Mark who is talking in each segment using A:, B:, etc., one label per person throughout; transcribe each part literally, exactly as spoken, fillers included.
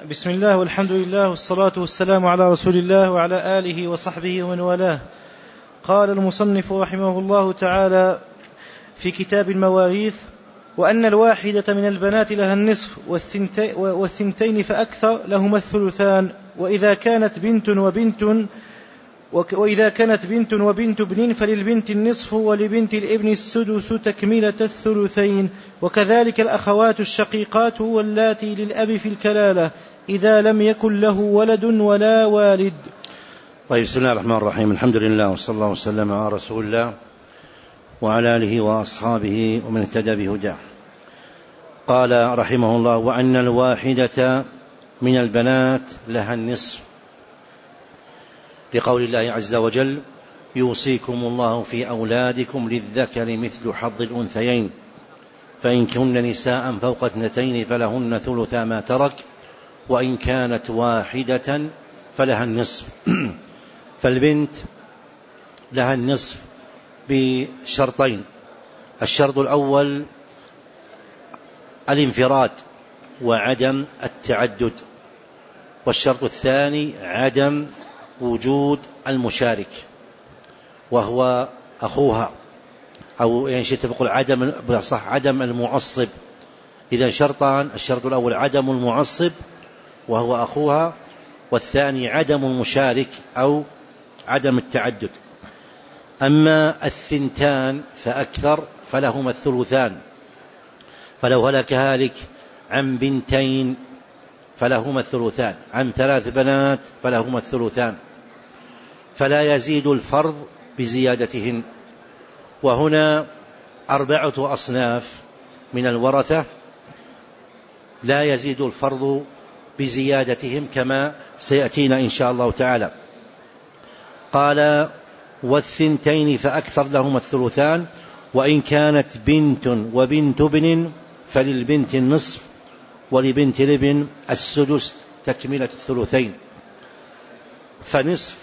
A: بسم الله والحمد لله والصلاة والسلام على رسول الله وعلى آله وصحبه ومن والاه. قال المصنف رحمه الله تعالى في كتاب المواريث: وأن الواحدة من البنات لها النصف والثنتين فأكثر لهما الثلثان، وإذا كانت بنت وبنت وإذا كانت بنت وبنت ابن فللبنت النصف ولبنت الابن السدس تكملة الثلثين، وكذلك الأخوات الشقيقات واللاتي للأب في الكلالة إذا لم يكن له ولد ولا والد.
B: طيب، بسم الله الرحمن الرحيم. الحمد لله والصلاة الله وسلم على رسول الله وعلى آله وأصحابه ومن اهتدى بهداه. قال رحمه الله: وأن الواحدة من البنات لها النصف، لقول الله عز وجل: يوصيكم الله في أولادكم للذكر مثل حظ الأنثيين، فإن كن نساء فوق اثنتين فلهن ثلثا ما ترك، وإن كانت واحدة فلها النصف. فالبنت لها النصف بشرطين: الشرط الأول الانفراد وعدم التعدد، والشرط الثاني عدم وجود المشارك وهو أخوها، أو يعني شئت بقول عدم بصح عدم المعصب. إذا شرطان: الشرط الأول عدم المعصب وهو أخوها، والثاني عدم المشارك أو عدم التعدد. أما الثنتان فأكثر فلهما الثلثان، فلو هلك هالك عن بنتين فلهما الثلثان، عن ثلاث بنات فلهما الثلثان، فلا يزيد الفرض بزيادتهن. وهنا أربعة أصناف من الورثة لا يزيد الفرض بزيادتهم كما سيأتينا إن شاء الله تعالى. قال: والثنتين فأكثر لهما الثلثان، وإن كانت بنت وبنت ابن فللبنت النصف ولبنت الابن السدس تكملة الثلثين. فنصف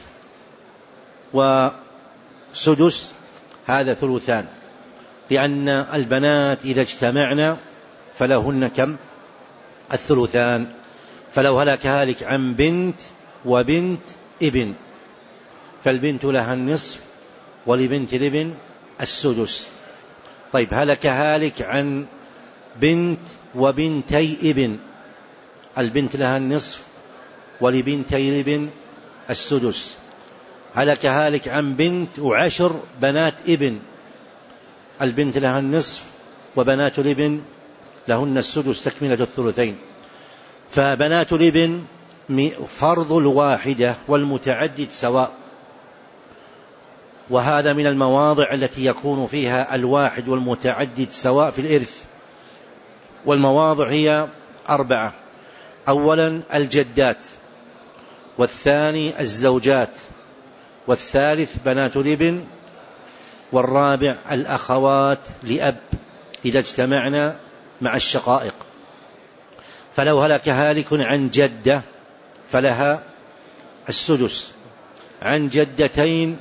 B: وسدس هذا ثلثان، لأن البنات إذا اجتمعنا فلهن كم؟ الثلثان. فلو هلك هالك عن بنت وبنت ابن فالبنت لها النصف ولبنت الابن السدس. طيب، هلك هالك عن بنت وبنتي ابن، البنت لها النصف ولبنتي الابن السدس. هلك هالك عن بنت وعشر بنات ابن، البنت لها النصف وبنات الابن لهن السدس تكملة الثلثين. فبنات الابن فرض الواحدة والمتعدد سواء، وهذا من المواضع التي يكون فيها الواحد والمتعدد سواء في الإرث. والمواضع هي أربعة: أولا الجدات، والثاني الزوجات، والثالث بنات الابن، والرابع الأخوات لأب إذا اجتمعنا مع الشقائق. فلو هلك هالك عن جدة فلها السدس، عن جدتين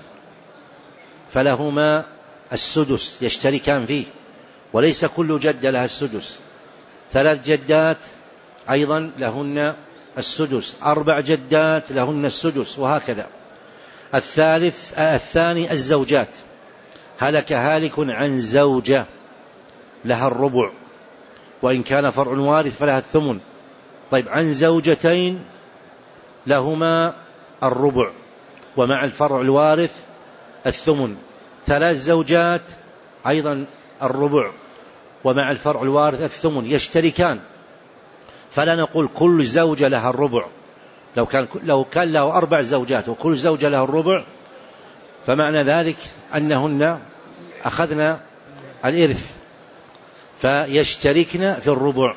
B: فلهما السدس يشتركان فيه، وليس كل جدة لها السدس. ثلاث جدات أيضا لهن السدس، أربع جدات لهن السدس، وهكذا. الثالث الثاني الزوجات، هلك هالك عن زوجة لها الربع، وإن كان فرع وارث فلها الثمن. طيب، عن زوجتين لهما الربع ومع الفرع الوارث الثمن. ثلاث زوجات أيضا الربع ومع الفرع الوارث الثمن، يشتركان. فلا نقول كل زوجة لها الربع، لو كان لو كان له أربع زوجات وكل زوجة له الربع فمعنى ذلك أنهن أخذنا الإرث فيشتركن في الربع.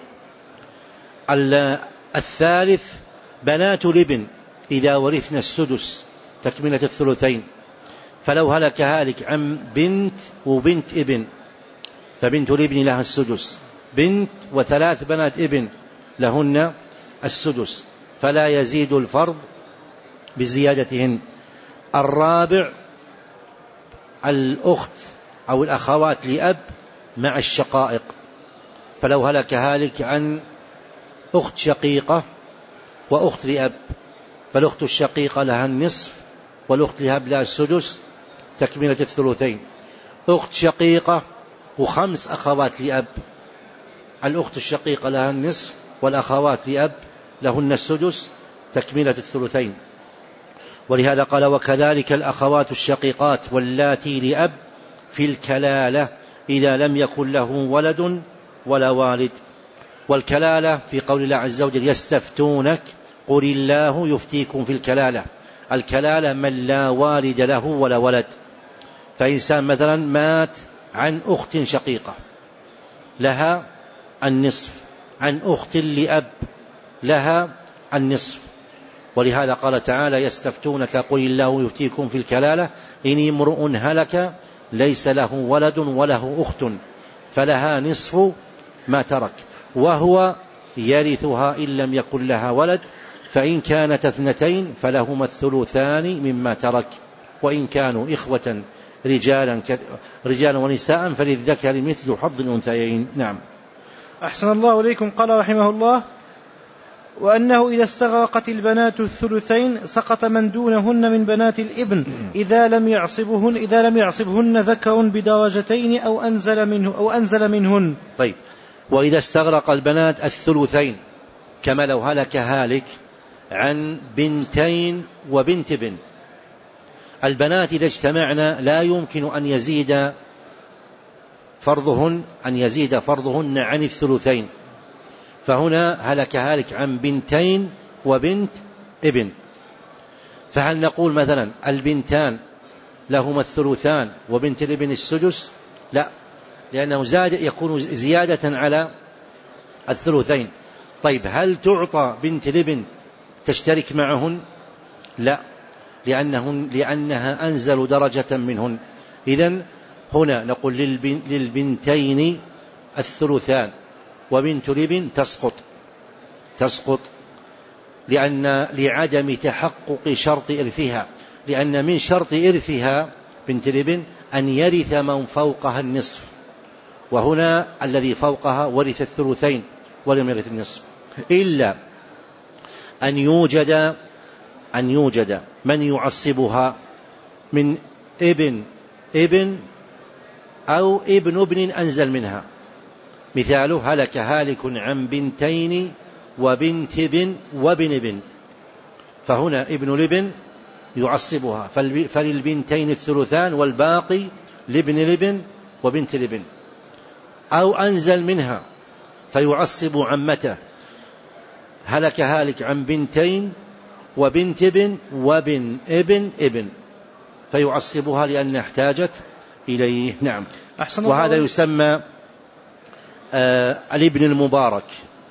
B: الثالث بنات الابن إذا ورثنا السدس تكملة الثلثين. فلو هلك هالك عن بنت وبنت ابن فبنت الابن لها السدس، بنت وثلاث بنات ابن لهن السدس، فلا يزيد الفرض بزيادتهن. الرابع الأخت أو الأخوات لأب مع الشقائق، فلو هلك هالك عن أخت شقيقة وأخت لأب، فالأخت الشقيقة لها النصف والأخت لأب لها السدس تكملة الثلثين. أخت شقيقة وخمس أخوات لأب، الأخت الشقيقة لها النصف والأخوات لأب لهن السدس تكملة الثلثين. ولهذا قال وكذلك الأخوات الشقيقات واللاتي لأب في الكلالة إذا لم يكن له ولد ولا والد. والكلالة في قول الله عز وجل يستفتونك قل الله يفتيكم في الكلالة، الكلالة من لا والد له ولا ولد. فإنسان مثلا مات عن أخت شقيقة لها النصف، عن أخت لأب لها النصف. ولهذا قال تعالى يستفتونك قل الله يفتيكم في الكلالة إن امرؤ هلك ليس له ولد وله أخت فلها نصف ما ترك وهو يرثها إن لم يكن لها ولد، فإن كانت اثنتين فلهما الثلثان مما ترك، وإن كانوا إخوة رجالا, رجالا ونساء فللذكر مثل حظ الأنثيين. نعم.
A: أحسن الله إليكم. قال رحمه الله وأنه إذا استغرقت البنات الثلثين سقط من دونهن من بنات الابن إذا لم يعصبهن إذا لم يعصبهن ذكر بدرجتين أو أنزل منه أو أنزل منهن.
B: طيب، وإذا استغرق البنات الثلثين كما لو هلك هالك عن بنتين وبنت ابن، البنات إذا اجتمعنا لا يمكن أن يزيد فرضهن أن يزيد فرضهن عن الثلثين، فهنا هلك هالك عن بنتين وبنت ابن، فهل نقول مثلا البنتان لهما الثلثان وبنت الابن السدس؟ لا، لأنه زاد يكون زيادة على الثلثين. طيب هل تعطى بنت الابن تشترك معهن؟ لا، لأنهن لأنها أنزل درجة منهن. إذن هنا نقول للبنتين الثلثان وبنت الابن تسقط تسقط لأن لعدم تحقق شرط إرثها، لأن من شرط إرثها بنت الابن أن يرث من فوقها النصف، وهنا الذي فوقها ورث الثلثين ولم يرث النصف، إلا أن يوجد أن يوجد من يعصبها من ابن ابن أو ابن ابن أنزل منها. مثاله هلك هالك عن بنتين وبنت ابن وابن ابن، فهنا ابن الابن يعصبها، فللبنتين الثلثان والباقي لابن الابن وبنت الابن. أو أنزل منها فيعصب عمته، هلك هالك عن بنتين وبنت ابن وابن ابن ابن، فيعصبها لأنها احتاجت إليه. نعم. وهذا يسمى آه الابن المبارك،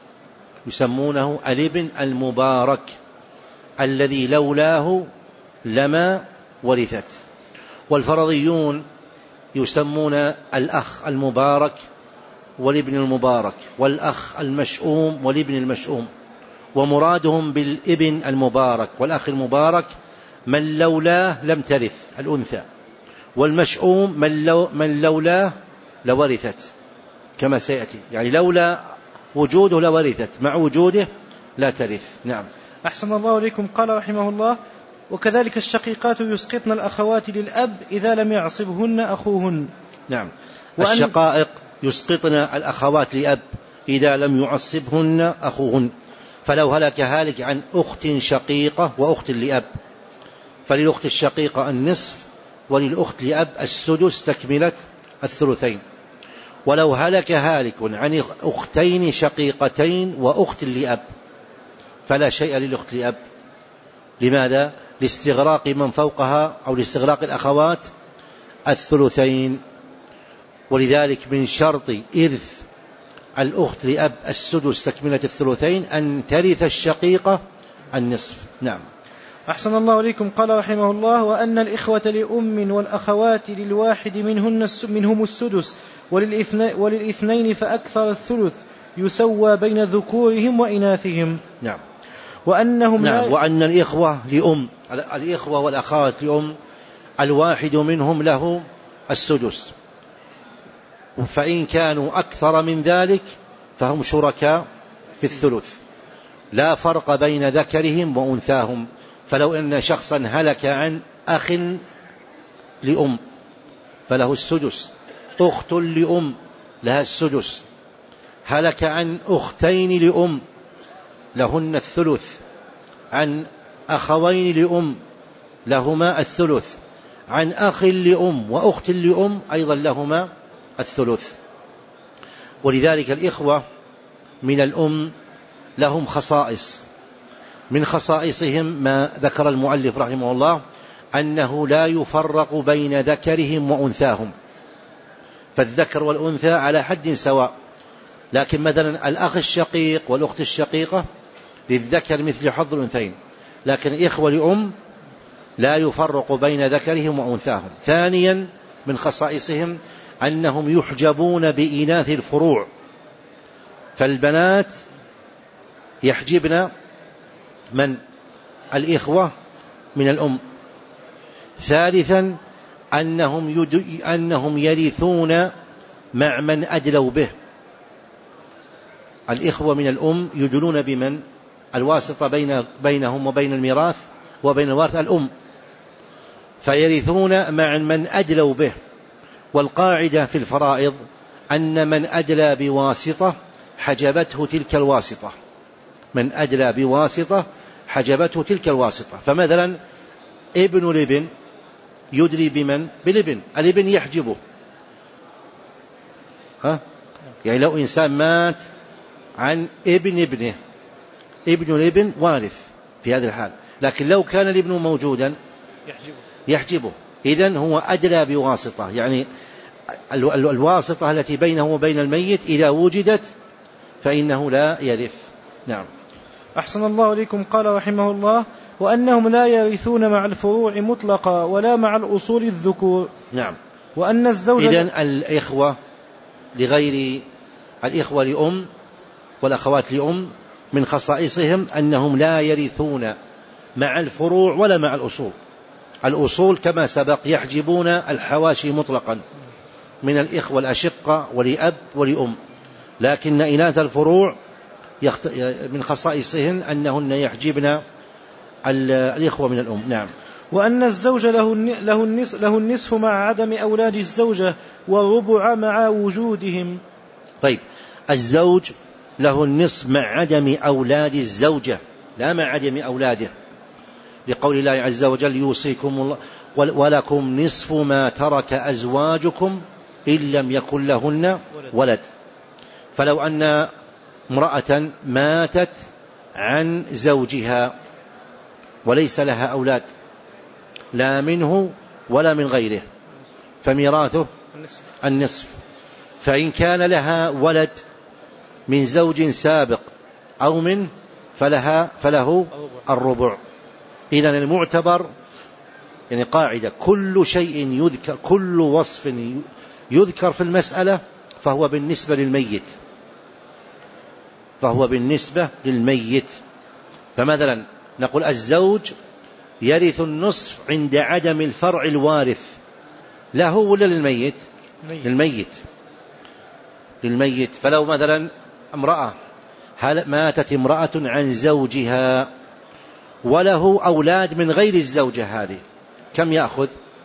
B: يسمونه الابن المبارك الذي لولاه لما ورثت. والفرضيون يسمون الأخ المبارك والابن المبارك والأخ المشؤوم والابن المشؤوم، ومرادهم بالابن المبارك والأخ المبارك من لولاه لم ترث الأنثى، والمشؤوم من, لو من لولاه لورثت كما سيأتي، يعني لولا وجوده لورثت، مع وجوده لا ترث. نعم.
A: أحسن الله إليكم. قال رحمه الله وكذلك الشقيقات يسقطن الأخوات للأب إذا لم يعصبهن أخوهن.
B: نعم. الشقائق يسقطن الأخوات لأب إذا لم يعصبهن أخوهن، فلو هلك هالك عن أخت شقيقة وأخت لأب فللأخت الشقيقة النصف وللأخت لأب السدس تكملة الثلثين. ولو هلك هالك عن أختين شقيقتين وأخت لأب فلا شيء للأخت لأب. لماذا؟ لاستغراق من فوقها أو لاستغراق الأخوات الثلثين. ولذلك من شرط إرث الأخت لأب السدس تكملة الثلثين أن ترث الشقيقة النصف. نعم.
A: أحسن الله إليكم. قال رحمه الله وأن الإخوة لأم والأخوات للواحد منهن منهم السدس وللإثنين فأكثر الثلث يسوى بين ذكورهم وإناثهم.
B: نعم.
A: وأنهم
B: نعم. وأن الإخوة لأم الإخوة والأخوات لأم الواحد منهم له السدس، فإن كانوا أكثر من ذلك فهم شركاء في الثلث، لا فرق بين ذكرهم وأنثاهم. فلو أن شخصا هلك عن أخ لأم فله السدس، أخت لأم لها السدس، هلك عن أختين لأم لهن الثلث، عن أخوين لأم لهما الثلث، عن أخ لأم وأخت لأم أيضا لهما الثلث. ولذلك الإخوة من الأم لهم خصائص، من خصائصهم ما ذكر المؤلف رحمه الله أنه لا يفرق بين ذكرهم وأنثاهم، فالذكر والأنثى على حد سواء، لكن مثلا الأخ الشقيق والأخت الشقيقة للذكر مثل حظ الأنثيين، لكن الإخوة لأم لا يفرق بين ذكرهم وأنثاهم. ثانيا من خصائصهم أنهم يحجبون بإناث الفروع، فالبنات يحجبن من الإخوة من الأم. ثالثا أنهم, أنهم يرثون مع من أدلوا به، الإخوة من الأم يدلون بمن الواسطة بين بينهم وبين الميراث وبين الوارث الأم، فيرثون مع من أدلوا به. والقاعدة في الفرائض أن من أدلى بواسطة حجبته تلك الواسطة، من أدلى بواسطة حجبته تلك الواسطة. فمثلا ابن الابن يدلي بمن؟ بالابن، الابن يحجبه. ها؟ يعني لو إنسان مات عن ابن ابنه، ابن الابن وارث في هذا الحال، لكن لو كان الابن موجودا يحجبه, يحجبه. إذن هو أدلى بواسطة، يعني الواسطة التي بينه وبين الميت إذا وجدت فإنه لا يرث. نعم.
A: أحسن الله إليكم. قال رحمه الله: وأنهم لا يرثون مع الفروع مطلقا ولا مع الأصول الذكور.
B: نعم.
A: وأن الزوج
B: إذن الإخوة لغير الإخوة لأم والأخوات لأم من خصائصهم أنهم لا يرثون مع الفروع ولا مع الأصول. الأصول كما سبق يحجبون الحواشي مطلقا من الإخوة الأشقة ولأب ولأم، لكن إناث الفروع يخت... من خصائصهن أنهن يحجبن الإخوة من الأم. نعم.
A: وأن الزوج له له النصف, له النصف مع عدم أولاد الزوجة والربع مع وجودهم.
B: طيب، الزوج له النصف مع عدم أولاد الزوجة لا مع عدم أولاده، لقول الله عز وجل: يوصيكم الله ولكم نصف ما ترك أزواجكم إن لم يكن لهن ولد. فلو أن امرأة ماتت عن زوجها وليس لها أولاد لا منه ولا من غيره فميراثه النصف، فإن كان لها ولد من زوج سابق أو من فلها فله الربع. إذن المعتبر يعني قاعدة: كل شيء يذكر، كل وصف يذكر في المسألة فهو بالنسبة للميت، فهو بالنسبة للميت. فمثلا نقول الزوج يرث النصف عند عدم الفرع الوارث، له ولا للميت؟ للميت للميت. فلو مثلا امرأة هل ماتت امرأة عن زوجها وله أولاد من غير الزوجة هذه، كم يأخذ؟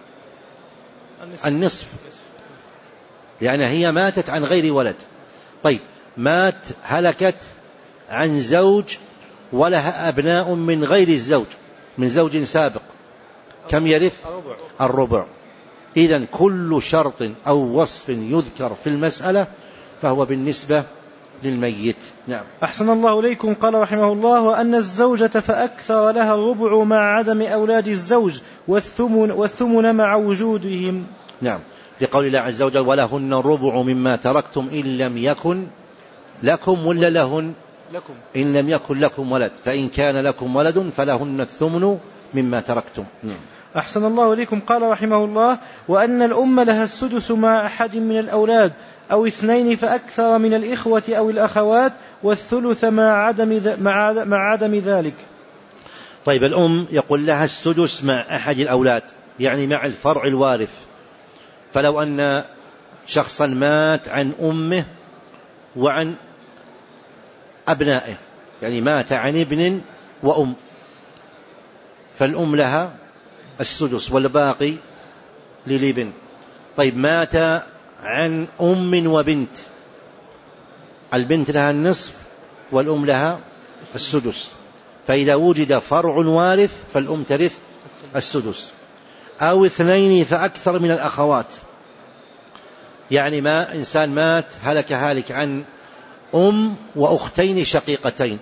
B: النصف، لأن يعني هي ماتت عن غير ولد. طيب، مات هلكت عن زوج ولها أبناء من غير الزوج من زوج سابق، كم يرث؟ الربع. إذن كل شرط أو وصف يذكر في المسألة فهو بالنسبة للميت. نعم.
A: أحسن الله إليكم. قال رحمه الله: وأن الزوجة فأكثر لها الربع مع عدم أولاد الزوج والثمن, والثمن مع وجودهم.
B: نعم، لقول الله عز وجل: ولهن الربع مما تركتم إن لم يكن لكم ولا لهن
A: لكم
B: إن لم يكن لكم ولد، فإن كان لكم ولد فلهن الثمن مما تركتم. نعم.
A: أحسن الله إليكم. قال رحمه الله: وأن الأم لها السدس مع أحد من الأولاد أو اثنين فأكثر من الإخوة أو الأخوات، والثلث مع عدم, مع عدم ذلك.
B: طيب، الأم يقول لها السدس مع أحد الأولاد، يعني مع الفرع الوارث. فلو أن شخصا مات عن أمه وعن أبنائه يعني مات عن ابن وأم فالأم لها السدس والباقي للابن. طيب مات عن أم وبنت، البنت لها النصف والأم لها السدس، فإذا وجد فرع وارث فالأم ترث السدس. أو اثنين فأكثر من الأخوات، يعني ما إنسان مات هلك هالك عن أم وأختين شقيقتين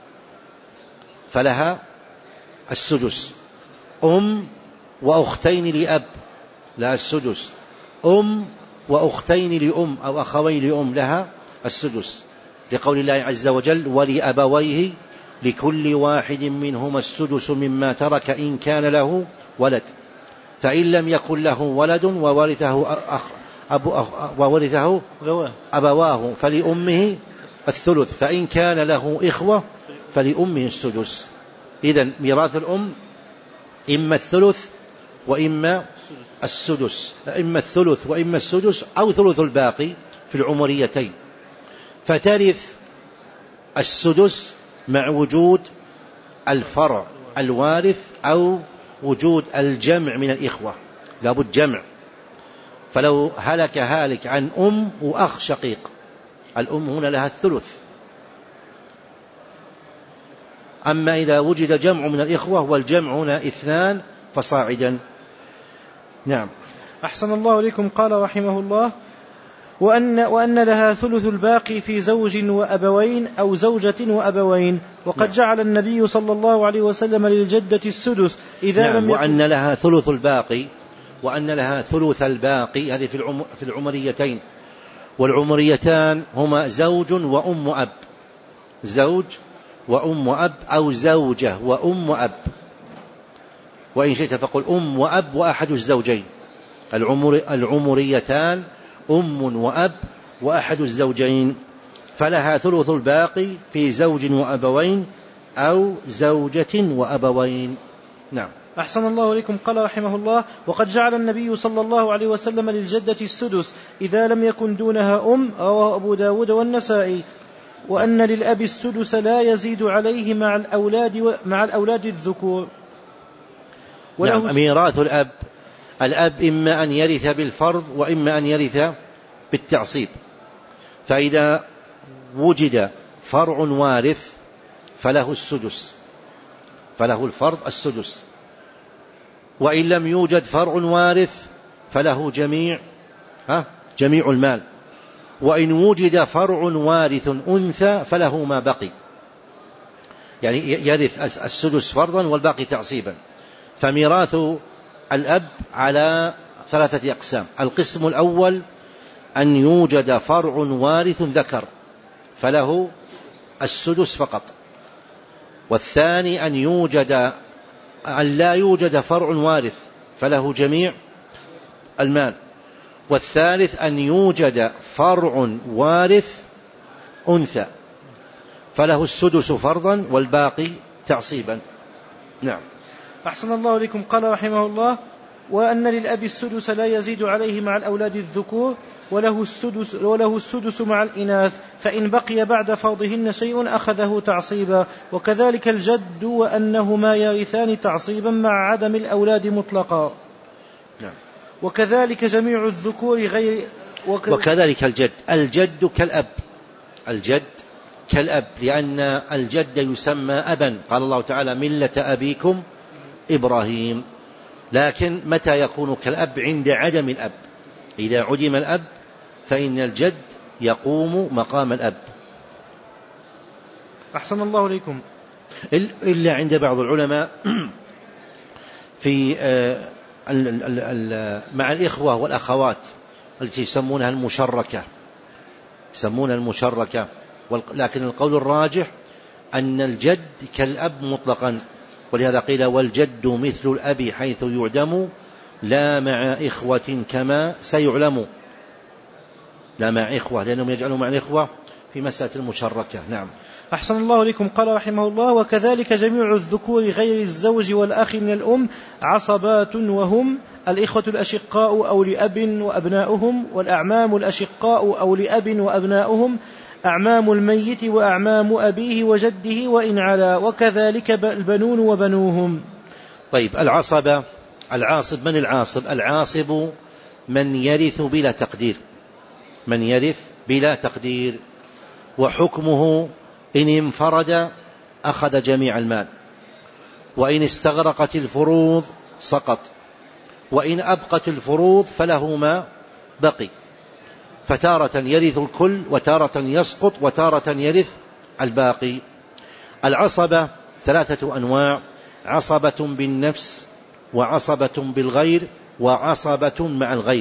B: فلها السدس، أم وأختين لأب لها السدس، أم وأختين لأم أو أخوين لأم لها السدس، لقول الله عز وجل ولأبويه لكل واحد منهما السدس مما ترك إن كان له ولد، فإن لم يكن له ولد وورثه أخ أبو أخ وورثه أبواه فلأمه الثلث، فإن كان له إخوة فلأمه السدس. إذن ميراث الأم إما الثلث وإما السدس، إما الثلث وإما السدس أو ثلث الباقي في العمريتين، فترث السدس مع وجود الفرع الوارث أو وجود الجمع من الإخوة، لابد جمع. فلو هلك هالك عن أم وأخ شقيق، الأم هنا لها الثلث. أما إذا وجد جمع من الإخوة والجمع هنا اثنان فصاعدا. نعم.
A: أحسن الله إليكم. قال رحمه الله وأن, وأن لها ثلث الباقي في زوج وأبوين أو زوجة وأبوين. وقد نعم. جعل النبي صلى الله عليه وسلم للجدة السدس إذا نعم. لم يكن
B: وأن لها ثلث الباقي، وأن لها ثلث الباقي، هذه في العمريتين، والعمريتان هما زوج وأم وأب، زوج وأم وأب أو زوجة وأم وأب، وإن شئت فقل أم وأب وأحد الزوجين. العمر العمريتان أم وأب وأحد الزوجين، فلها ثلث الباقي في زوج وأبوين أو زوجة وأبوين. نعم.
A: أحسن الله إليكم. قال رحمه الله وقد جعل النبي صلى الله عليه وسلم للجدة السدس إذا لم يكن دونها أم، رواه أبو داود والنسائي. وأن للأب السدس لا يزيد عليه مع الأولاد مع الأولاد الذكور.
B: نعم. ميراث الأب، الأب إما أن يرث بالفرض وإما أن يرث بالتعصيب، فإذا وجد فرع وارث فله السدس، فله الفرض السدس، وإن لم يوجد فرع وارث فله جميع ها جميع المال، وإن وجد فرع وارث أنثى فله ما بقي، يعني يرث السدس فرضا والباقي تعصيبا. فميراث الأب على ثلاثة أقسام. القسم الأول أن يوجد فرع وارث ذكر فله السدس فقط، والثاني أن يوجد أن لا يوجد فرع وارث فله جميع المال، والثالث أن يوجد فرع وارث أنثى فله السدس فرضا والباقي تعصيبا. نعم.
A: أحسن الله إليكم. قال رحمه الله وأن للأب السدس لا يزيد عليه مع الأولاد الذكور، وله السدس, وله السدس مع الإناث، فإن بقي بعد فرضهن شيء أخذه تعصيبا. وكذلك الجد وأنهما يرثان تعصيبا مع عدم الأولاد مطلقا.
B: نعم.
A: وكذلك جميع الذكور غير
B: وك... وكذلك الجد، الجد كالأب، الجد كالأب، لأن الجد يسمى أبا، قال الله تعالى ملة أبيكم إبراهيم. لكن متى يكون كالأب؟ عند عدم الأب. إذا عدم الأب فإن الجد يقوم مقام الأب.
A: أحسن الله إليكم.
B: إلا عند بعض العلماء في مع الإخوة والأخوات التي يسمونها المشركة، يسمونها المشركة، لكن القول الراجح أن الجد كالأب مطلقا، ولهذا قيل والجد مثل الأب حيث يعدم لا مع إخوة كما سيعلم، لا مع إخوة، لأنهم يجعلوا مع الإخوة في مسألة المشركة. نعم.
A: أحسن الله لكم. قال رحمه الله وكذلك جميع الذكور غير الزوج والأخ من الأم عصبات، وهم الإخوة الأشقاء أو لأب وأبناؤهم، والأعمام الأشقاء أو لأب وأبناؤهم، أعمام الميت وأعمام أبيه وجده وإن علا، وكذلك البنون وبنوهم.
B: طيب، العصبة. العاصب، من العاصب؟ العاصب من يرث بلا تقدير، من يرث بلا تقدير. وحكمه إن انفرد أخذ جميع المال، وإن استغرقت الفروض سقط، وإن أبقت الفروض فله ما بقي. فتارة يرث الكل، وتارة يسقط، وتارة يرث الباقي. العصبة ثلاثة أنواع: عصبة بالنفس، وعصبة بالغير، وعصبة مع الغير.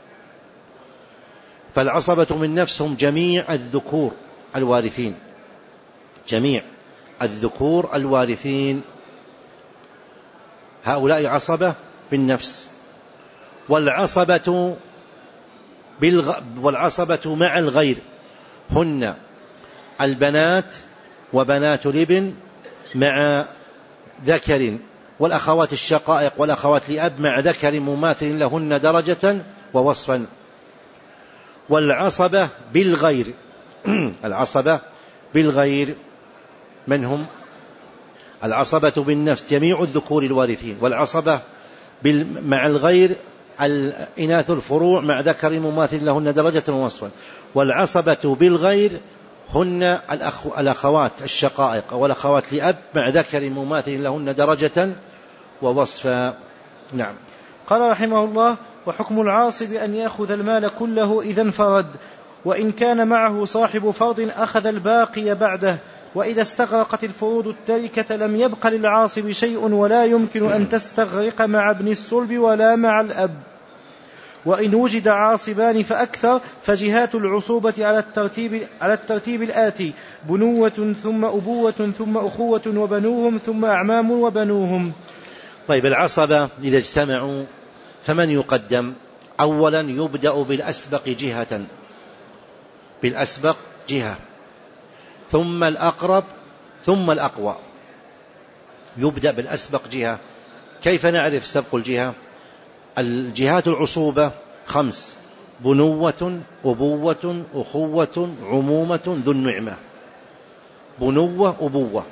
B: فالعصبة بالنفس هم جميع الذكور الوارثين، جميع الذكور الوارثين، هؤلاء عصبة بالنفس. والعصبة بالغ... والعصبة مع الغير هن البنات وبنات الابن مع ذكر، والأخوات الشقائق والأخوات لأب مع ذكر مماثل لهن درجة ووصفا. والعصبة بالغير العصبة بالغير من هم؟ العصبة بالنفس جميع الذكور الوارثين، والعصبة مع الغير الإناث الفروع مع ذكر مماثل لهن درجة ووصفا. والعصبة بالغير هن الأخ... الأخوات الشقائق والأخوات لأب مع ذكر مماثل لهن درجة ووصفا. نعم.
A: قال رحمه الله: وحكم العاصب أن يأخذ المال كله إذا انفرد، وإن كان معه صاحب فرض أخذ الباقي بعده، وإذا استغرقت الفروض التركة لم يبق للعاصب شيء، ولا يمكن أن تستغرق مع ابن الصلب ولا مع الأب. وإن وجد عاصبان فأكثر فجهات العصوبة على الترتيب, على الترتيب الآتي: بنوة ثم أبوة ثم أخوة وبنوهم ثم أعمام وبنوهم.
B: طيب، العصبة إذا اجتمعوا فمن يقدم؟ أولا يبدأ بالأسبق جهة، بالأسبق جهة، ثم الأقرب، ثم الأقوى. يبدأ بالأسبق جهة. كيف نعرف سبق الجهة؟ الجهات العصوبة خمس: بنوة، أبوة، أخوة، عمومة، ذو النعمة. بنوة، أبوة.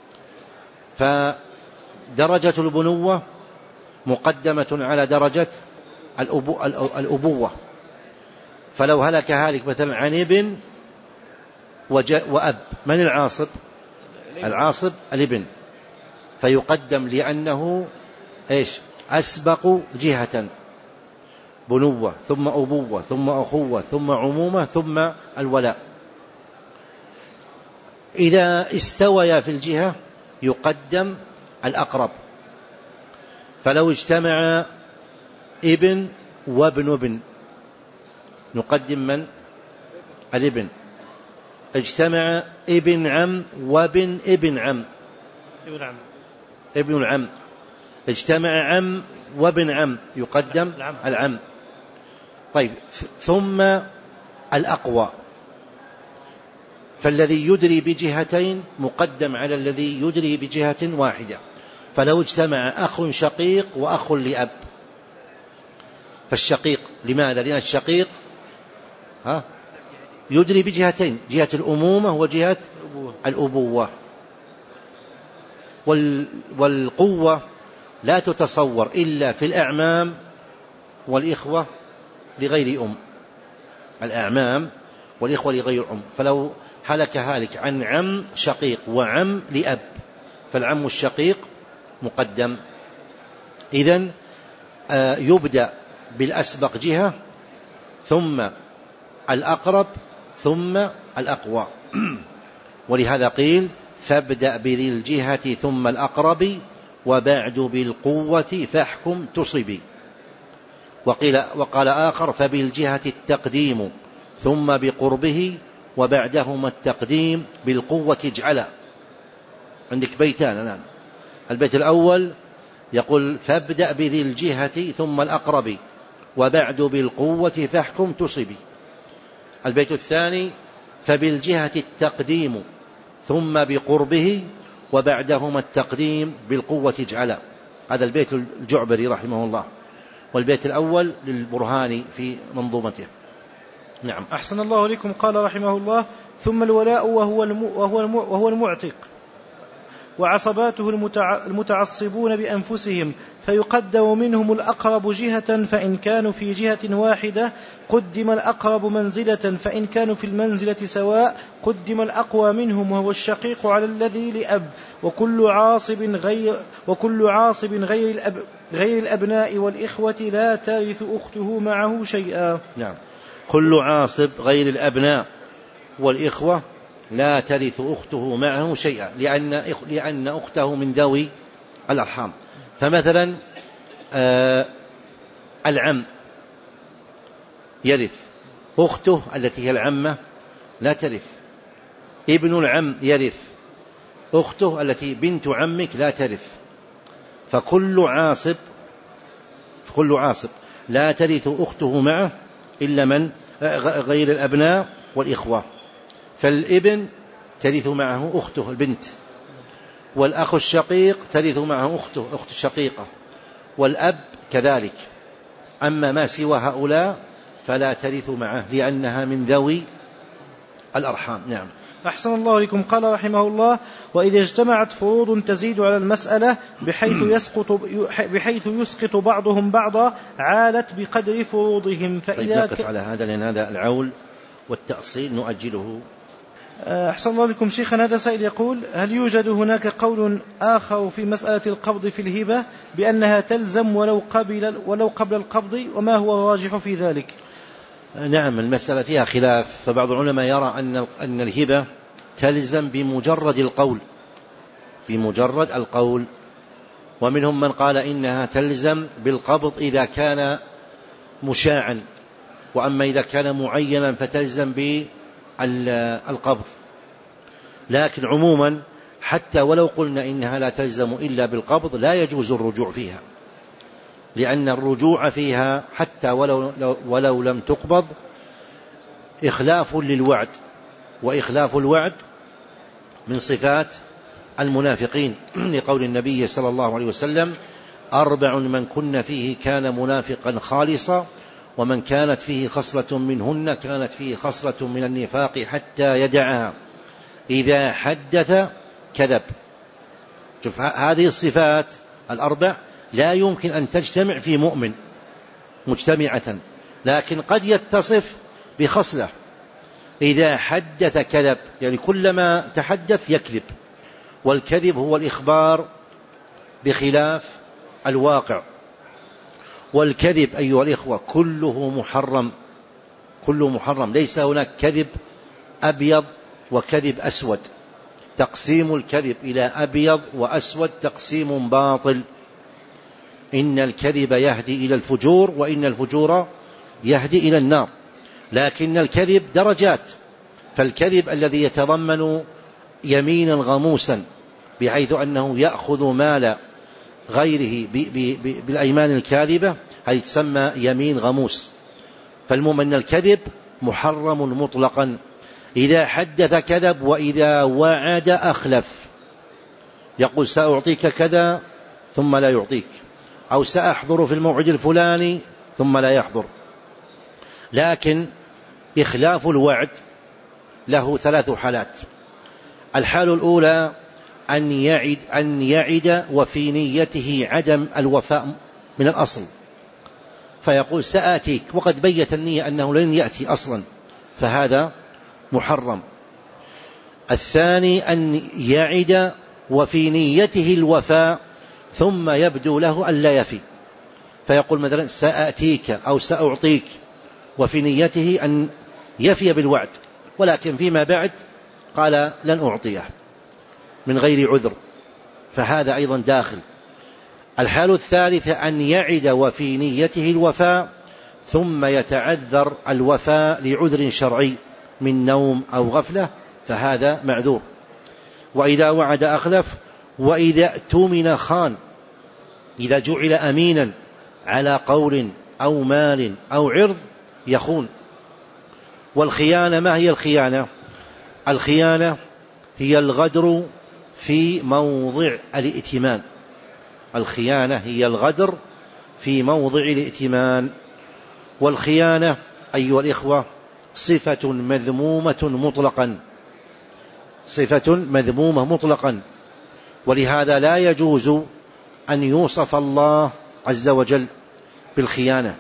B: فدرجة البنوة مقدمة على درجة الأبو الأبوة. فلو هلك هالك مثلا عن ابن وأب، من العاصب؟ العاصب الابن، فيقدم لأنه إيش؟ أسبق جهة، بنوة ثم أبوة ثم أخوة ثم عمومة ثم الولاء. إذا استويا في الجهة يقدم الأقرب. فلو اجتمع ابن وابن ابن نقدم من؟ الابن. اجتمع ابن عم وابن ابن عم، ابن عم ابن العم. اجتمع عم وابن عم يقدم العم, العم. طيب، ثم الأقوى، فالذي يدري بجهتين مقدم على الذي يدري بجهة واحدة. فلو اجتمع أخ شقيق وأخ لأب، فالشقيق لماذا؟ لأن الشقيق ها يدري بجهتين، جهة الأمومة وجهة الأبوة. والقوة لا تتصور إلا في الأعمام والإخوة لغير أم، الأعمام والإخوة لغير أم. فلو هلك هالك عن عم شقيق وعم لأب فالعم الشقيق مقدم. إذن يبدأ بالأسبق جهة، ثم الأقرب، ثم الأقوى. ولهذا قيل: فابدأ بذي الجهة ثم الأقرب، وبعد بالقوة فاحكم تصبي. وقيل وقال آخر: فبالجهة التقديم ثم بقربه، وبعدهما التقديم بالقوة اجعلا. عندك بيتان الآن. البيت الأول يقول: فابدأ بذي الجهة ثم الأقرب، وبعد بالقوة فاحكم تصبي. البيت الثاني: فبالجهة التقديم ثم بقربه، وبعدهما التقديم بالقوة اجعلا. هذا البيت الجعبري رحمه الله. والبيت الأول للبرهاني في منظومته.
A: نعم. أحسن الله إليكم. قال رحمه الله: ثم الولاء وهو وهو وهو المعتق وعصباته المتعصبون بأنفسهم، فيقدم منهم الأقرب جهة، فإن كانوا في جهة واحدة قدم الأقرب منزلة، فإن كانوا في المنزلة سواء قدم الأقوى منهم، وهو الشقيق على الذي لأب. وكل عاصب غير وكل عاصب غير الأب غير الأبناء والإخوة لا ترث أخته معه شيئا.
B: نعم. كل عاصب غير الأبناء والإخوة لا ترث أخته معه شيئا، لأن لأن أخته من ذوي الأرحام. فمثلا آه العم يرث، أخته التي هي العمة لا ترث. ابن العم يرث، أخته التي بنت عمك لا ترث. فكل عاصب كل عاصب لا ترث أخته معه إلا من غير الأبناء والإخوة. فالابن ترث معه أخته البنت، والأخ الشقيق ترث معه أخته أخت الشقيقة، والأب كذلك. أما ما سوى هؤلاء فلا ترث معه لأنها من ذوي الأرحام. نعم.
A: أحسن الله لكم. قال رحمه الله: وإذا اجتمعت فروض تزيد على المسألة بحيث يسقط بحيث يسقط بعضهم بعضا عالت بقدر فروضهم.
B: فإذا نقف ك... على هذا، لأن هذا العول والتأصيل نؤجله.
A: أحسن الله لكم. شيخنا هذا سائل يقول: هل يوجد هناك قول آخر في مسألة القبض في الهبة بأنها تلزم ولو قبل ولو قبل القبض، وما هو الراجح في ذلك؟
B: نعم، المسألة فيها خلاف، فبعض العلماء يرى أن أن الهبة تلزم بمجرد القول بمجرد القول ومنهم من قال إنها تلزم بالقبض إذا كان مشاعا، وأما إذا كان معينا فتلزم بالقبض. لكن عموما حتى ولو قلنا إنها لا تلزم إلا بالقبض لا يجوز الرجوع فيها، لأن الرجوع فيها حتى ولو, ولو لم تقبض إخلاف للوعد، وإخلاف الوعد من صفات المنافقين، لقول النبي صلى الله عليه وسلم: أربع من كن فيه كان منافقا خالصا، ومن كانت فيه خصلة منهن كانت فيه خصلة من النفاق حتى يدعها، إذا حدث كذب. شوف هذه الصفات الأربع لا يمكن أن تجتمع في مؤمن مجتمعة، لكن قد يتصف بخصلة. إذا حدث كذب، يعني كلما تحدث يكذب، والكذب هو الإخبار بخلاف الواقع. والكذب أيها الإخوة كله محرم، كله محرم، ليس هناك كذب أبيض وكذب أسود. تقسيم الكذب إلى أبيض وأسود تقسيم باطل. إن الكذب يهدي إلى الفجور، وإن الفجور يهدي إلى النار. لكن الكذب درجات، فالكذب الذي يتضمن يمينا غموسا بحيث أنه يأخذ مال غيره بالأيمان الكاذبة هذه تسمى يمين غموس. فالمهم أن الكذب محرم مطلقا. إذا حدث كذب، وإذا وعد أخلف، يقول سأعطيك كذا ثم لا يعطيك، أو سأحضر في الموعد الفلاني ثم لا يحضر. لكن إخلاف الوعد له ثلاث حالات. الحال الأولى أن يعد, أن يعد وفي نيته عدم الوفاء من الأصل، فيقول سآتيك وقد بيت النية أنه لن يأتي أصلا، فهذا محرم. الثاني أن يعد وفي نيته الوفاء ثم يبدو له أن لا يفي، فيقول مثلا سآتيك أو سأعطيك، وفي نيته أن يفي بالوعد، ولكن فيما بعد قال لن أعطيه من غير عذر، فهذا أيضا داخل. الحال الثالثة أن يعد وفي نيته الوفاء ثم يتعذر الوفاء لعذر شرعي من نوم أو غفلة، فهذا معذور. وإذا وعد أخلف، وإذا اؤتمن خان، إذا جعل أمينا على قول أو مال أو عرض يخون. والخيانة، ما هي الخيانة؟ الخيانة هي الغدر في موضع الائتمان. الخيانة هي الغدر في موضع الائتمان. والخيانة أيها الإخوة صفة مذمومة مطلقا، صفة مذمومة مطلقا، ولهذا لا يجوز أن يوصف الله عز وجل بالخيانة.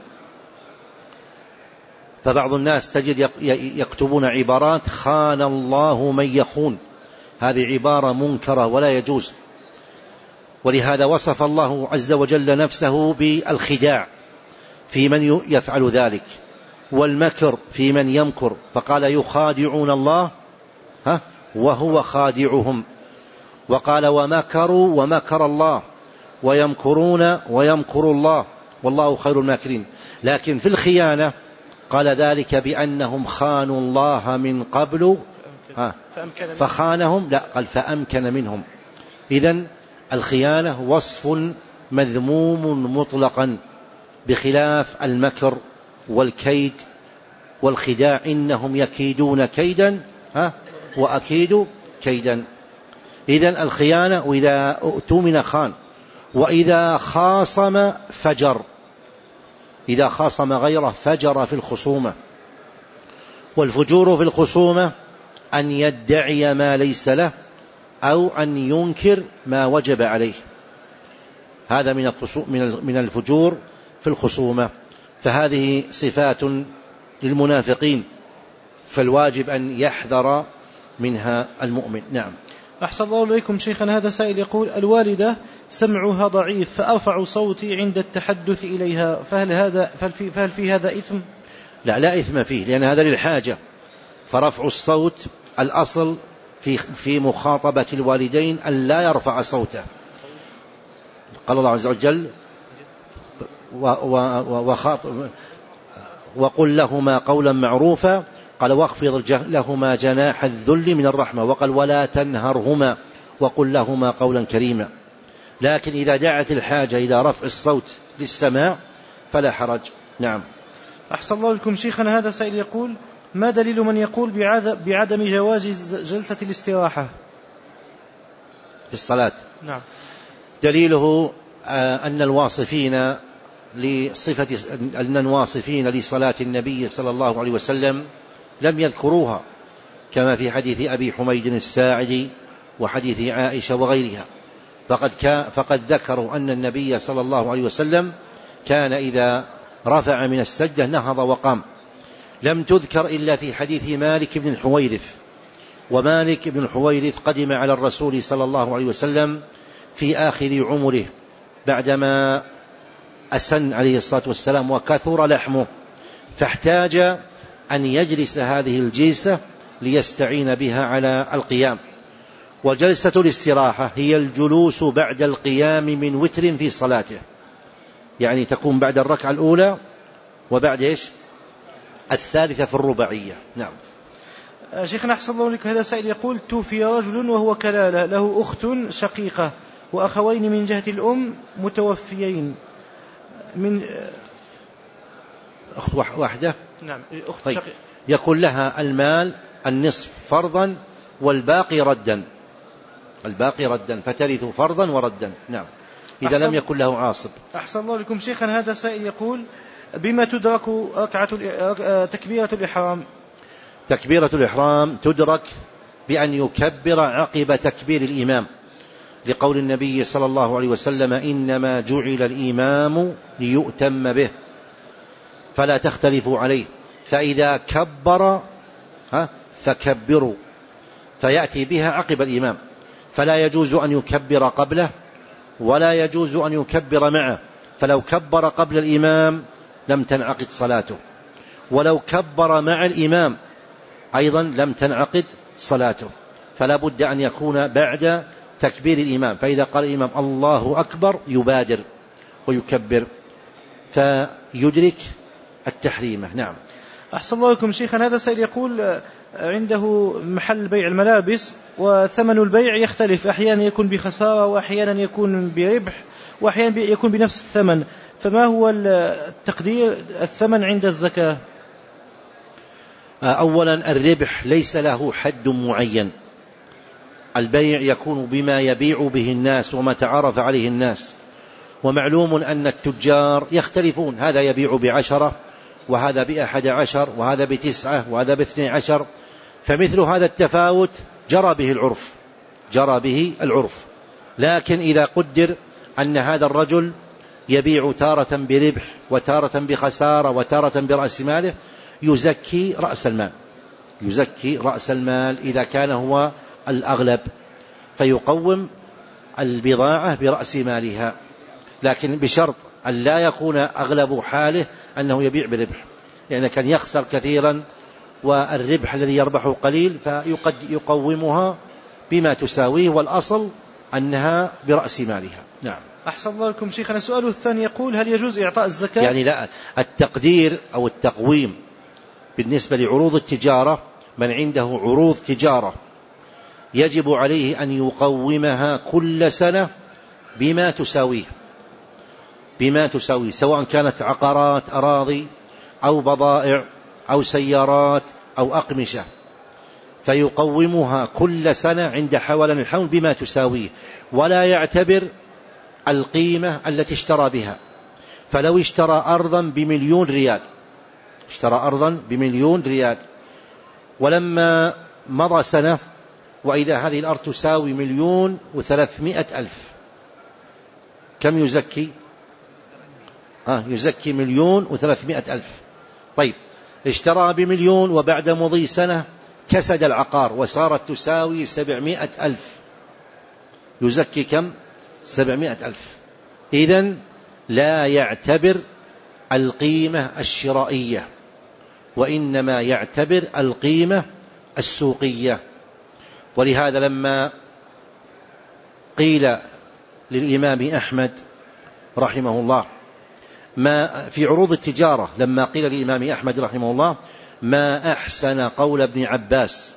B: فبعض الناس تجد يكتبون عبارات خان الله من يخون، هذه عبارة منكرة ولا يجوز. ولهذا وصف الله عز وجل نفسه بالخداع في من يفعل ذلك، والمكر في من يمكر، فقال يخادعون الله ها وهو خادعهم، وقال ومكروا ومكر الله ويمكرون ويمكر الله والله خير الماكرين. لكن في الخيانة قال ذلك بأنهم خانوا الله من قبل ها فخانهم، لا قال فأمكن منهم. إذن الخيانة وصف مذموم مطلقا، بخلاف المكر والكيد والخداع، إنهم يكيدون كيدا ها وأكيد كيدا. إذن الخيانة وإذا اؤتمن خان، وإذا خاصم فجر، إذا خاصم غيره فجر في الخصومة. والفجور في الخصومة أن يدعي ما ليس له أو أن ينكر ما وجب عليه، هذا من من الفجور في الخصومة. فهذه صفات للمنافقين، فالواجب أن يحذر منها المؤمن. نعم.
A: أحسن الله إليكم شيخنا. هذا سائل يقول الوالدة سمعها ضعيف فأرفع صوتي عند التحدث إليها، فهل هذا فهل في, فهل في هذا إثم؟
B: لا لا إثم فيه، لأن هذا للحاجة. فرفع الصوت الأصل في في مخاطبة الوالدين أن لا يرفع صوته. قال الله عز وجل وخاطب وقل لهما قولا معروفا، قال واخفض لهما جناح الذل من الرحمة، وقال ولا تنهرهما وقل لهما قولا كريما. لكن إذا دعت الحاجة إلى رفع الصوت للسماع فلا حرج. نعم.
A: أحسن الله لكم شيخنا. هذا سائل يقول ما دليل من يقول بعدم جواز جلسة الاستراحة
B: في الصلاة؟
A: نعم.
B: دليله أن الواصفين لصفة أن الواصفين لصلاة النبي صلى الله عليه وسلم لم يذكروها، كما في حديث أبي حميد الساعدي وحديث عائشة وغيرها، فقد, فقد ذكروا أن النبي صلى الله عليه وسلم كان إذا رفع من السجدة نهض وقام. لم تذكر إلا في حديث مالك بن الحويرث، ومالك بن الحويرث قدم على الرسول صلى الله عليه وسلم في آخر عمره بعدما أسن عليه الصلاة والسلام وكثر لحمه، فاحتاج أن يجلس هذه الجلسة ليستعين بها على القيام. وجلسة الاستراحة هي الجلوس بعد القيام من وتر في صلاته، يعني تكون بعد الركعة الأولى وبعد إيش الثالثة في الرباعية. نعم.
A: شيخنا أحسن الله لك. هذا سائل يقول توفي رجل وهو كلالة، له أخت شقيقة وأخوين من جهة الأم متوفيين من
B: أخت واحدة.
A: نعم. أخت
B: طيب.
A: شقيقة
B: يكون لها المال النصف فرضا والباقي ردا، الباقي ردا فترث فرضا وردا. نعم. إذا لم يكن له عاصب.
A: أحسن الله لكم شيخا. هذا سائل يقول بما تدرك ركعة تكبيرة الإحرام؟
B: تكبيرة الإحرام تدرك بأن يكبر عقب تكبير الإمام، لقول النبي صلى الله عليه وسلم إنما جعل الإمام ليؤتم به، فلا تختلفوا عليه، فإذا كبر ها فكبروا، فيأتي بها عقب الإمام، فلا يجوز أن يكبر قبله ولا يجوز أن يكبر معه. فلو كبر قبل الإمام لم تنعقد صلاته، ولو كبر مع الإمام أيضا لم تنعقد صلاته، فلا بد أن يكون بعد تكبير الإمام. فإذا قال الإمام الله أكبر يبادر ويكبر فيدرك التحريمة. نعم.
A: أحسن الله لكم شيخا. هذا سائل يقول عنده محل بيع الملابس وثمن البيع يختلف، أحيانا يكون بخسارة وأحيانا يكون بربح وأحيانا يكون بنفس الثمن، فما هو التقدير الثمن عند الزكاة؟
B: أولا الربح ليس له حد معين، البيع يكون بما يبيع به الناس وما تعرف عليه الناس، ومعلوم أن التجار يختلفون، هذا يبيع بعشرة وهذا بأحد عشر وهذا بتسعة وهذا باثني عشر، فمثل هذا التفاوت جرى به العرف جرى به العرف لكن إذا قدر أن هذا الرجل يبيع تارة بربح وتارة بخسارة وتارة برأس ماله، يزكي رأس المال يزكي رأس المال إذا كان هو الأغلب، فيقوم البضاعة برأس مالها، لكن بشرط أن لا يكون أغلب حاله أنه يبيع بربح، يعني كان يخسر كثيرا والربح الذي يربحه قليل فيقد يقومها بما تساويه، والأصل أنها برأس مالها. نعم.
A: أحسن الله لكم شيخنا. سؤاله الثاني يقول: هل يجوز إعطاء الزكاة؟
B: يعني لا، التقدير أو التقويم بالنسبة لعروض التجارة، من عنده عروض تجارة يجب عليه أن يقومها كل سنة بما تساويه بما تساويه سواء كانت عقارات أراضي أو بضائع أو سيارات أو أقمشة، فيقومها كل سنة عند حولان الحول بما تساويه، ولا يعتبر القيمة التي اشترى بها. فلو اشترى أرضا بمليون ريال اشترى أرضا بمليون ريال ولما مضى سنة وإذا هذه الأرض تساوي مليون وثلاثمائة ألف، كم يزكي؟ آه يزكي مليون وثلاثمائة ألف. طيب، اشترى بمليون وبعد مضي سنة كسد العقار وصارت تساوي سبعمائة ألف، يزكي كم؟ سبعمائة ألف. إذن لا يعتبر القيمة الشرائية، وإنما يعتبر القيمة السوقية. ولهذا لما قيل للإمام أحمد رحمه الله ما في عروض التجارة، لما قيل للإمام أحمد رحمه الله: ما أحسن قول ابن عباس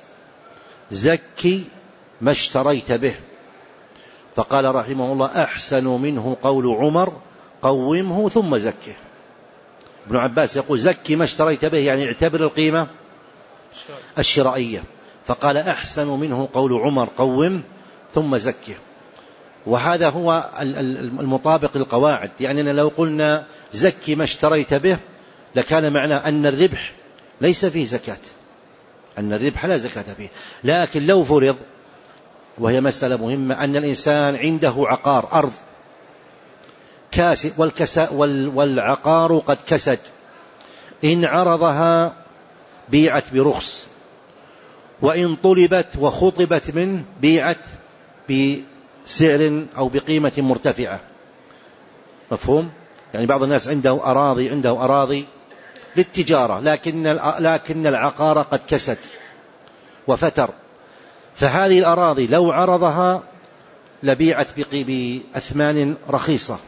B: زكي ما اشتريت به، فقال رحمه الله: أحسن منه قول عمر قومه ثم زكه. ابن عباس يقول: زكي ما اشتريت به، يعني اعتبر القيمة الشرائية، فقال: أحسن منه قول عمر قوم ثم زكه. وهذا هو المطابق للقواعد، يعني لو قلنا زكي ما اشتريت به لكان معنى أن الربح ليس فيه زكاة، أن الربح لا زكاة فيه. لكن لو فرض، وهي مسألة مهمة، أن الإنسان عنده عقار أرض كاسد والعقار قد كسد، إن عرضها بيعت برخص، وإن طلبت وخطبت منه بيعت بسعر أو بقيمة مرتفعة. مفهوم؟ يعني بعض الناس عنده أراضي عنده أراضي للتجارة، لكن لكن العقار قد كسد وفتر، فهذه الأراضي لو عرضها لبيعت بأثمان رخيصة،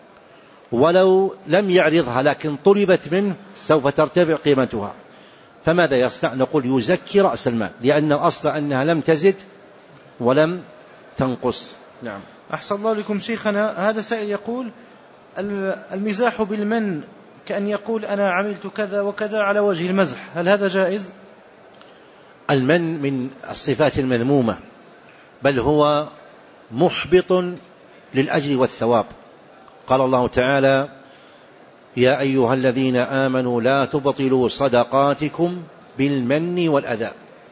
B: ولو لم يعرضها لكن طلبت منه سوف ترتفع قيمتها، فماذا يصنع؟ نقول يزكي رأس المال، لأن الأصل أنها لم تزد ولم تنقص. نعم.
A: أحسن الله لكم شيخنا. هذا سائل يقول: المزاح بالمن كأن يقول أنا عملت كذا وكذا على وجه المزح، هل هذا جائز؟
B: المن من الصفات المذمومة، بل هو محبط للأجر والثواب. قال الله تعالى: يا أيها الذين آمنوا لا تبطلوا صدقاتكم بالمن والأذى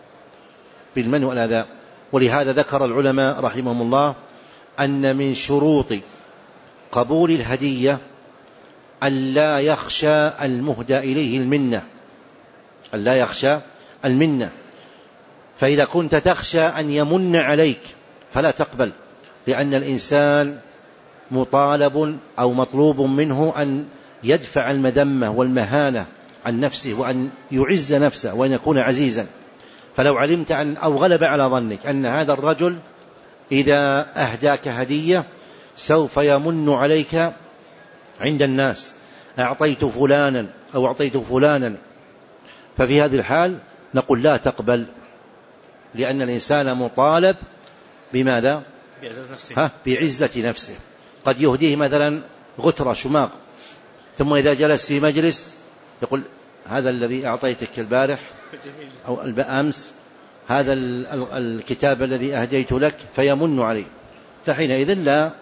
B: بالمن والأذى. ولهذا ذكر العلماء رحمهم الله أن من شروط قبول الهدية أن لا يخشى المهدى إليه المنة أن لا يخشى المنة فإذا كنت تخشى أن يمن عليك فلا تقبل، لأن الإنسان مطالب أو مطلوب منه أن يدفع المذمة والمهانة عن نفسه، وأن يعز نفسه، وأن يكون عزيزا. فلو علمت أن أو غلب على ظنك أن هذا الرجل إذا أهداك هدية سوف يمن عليك عند الناس، أعطيت فلانا أو أعطيت فلانا، ففي هذه الحال نقول لا تقبل، لأن الإنسان مطالب بماذا؟ ها؟ بعزة نفسه. قد يهديه مثلا غترة شماغ، ثم إذا جلس في مجلس يقول: هذا الذي أعطيتك البارح أو الأمس، هذا الكتاب الذي أهديت لك، فيمن عليه. فحينئذ لا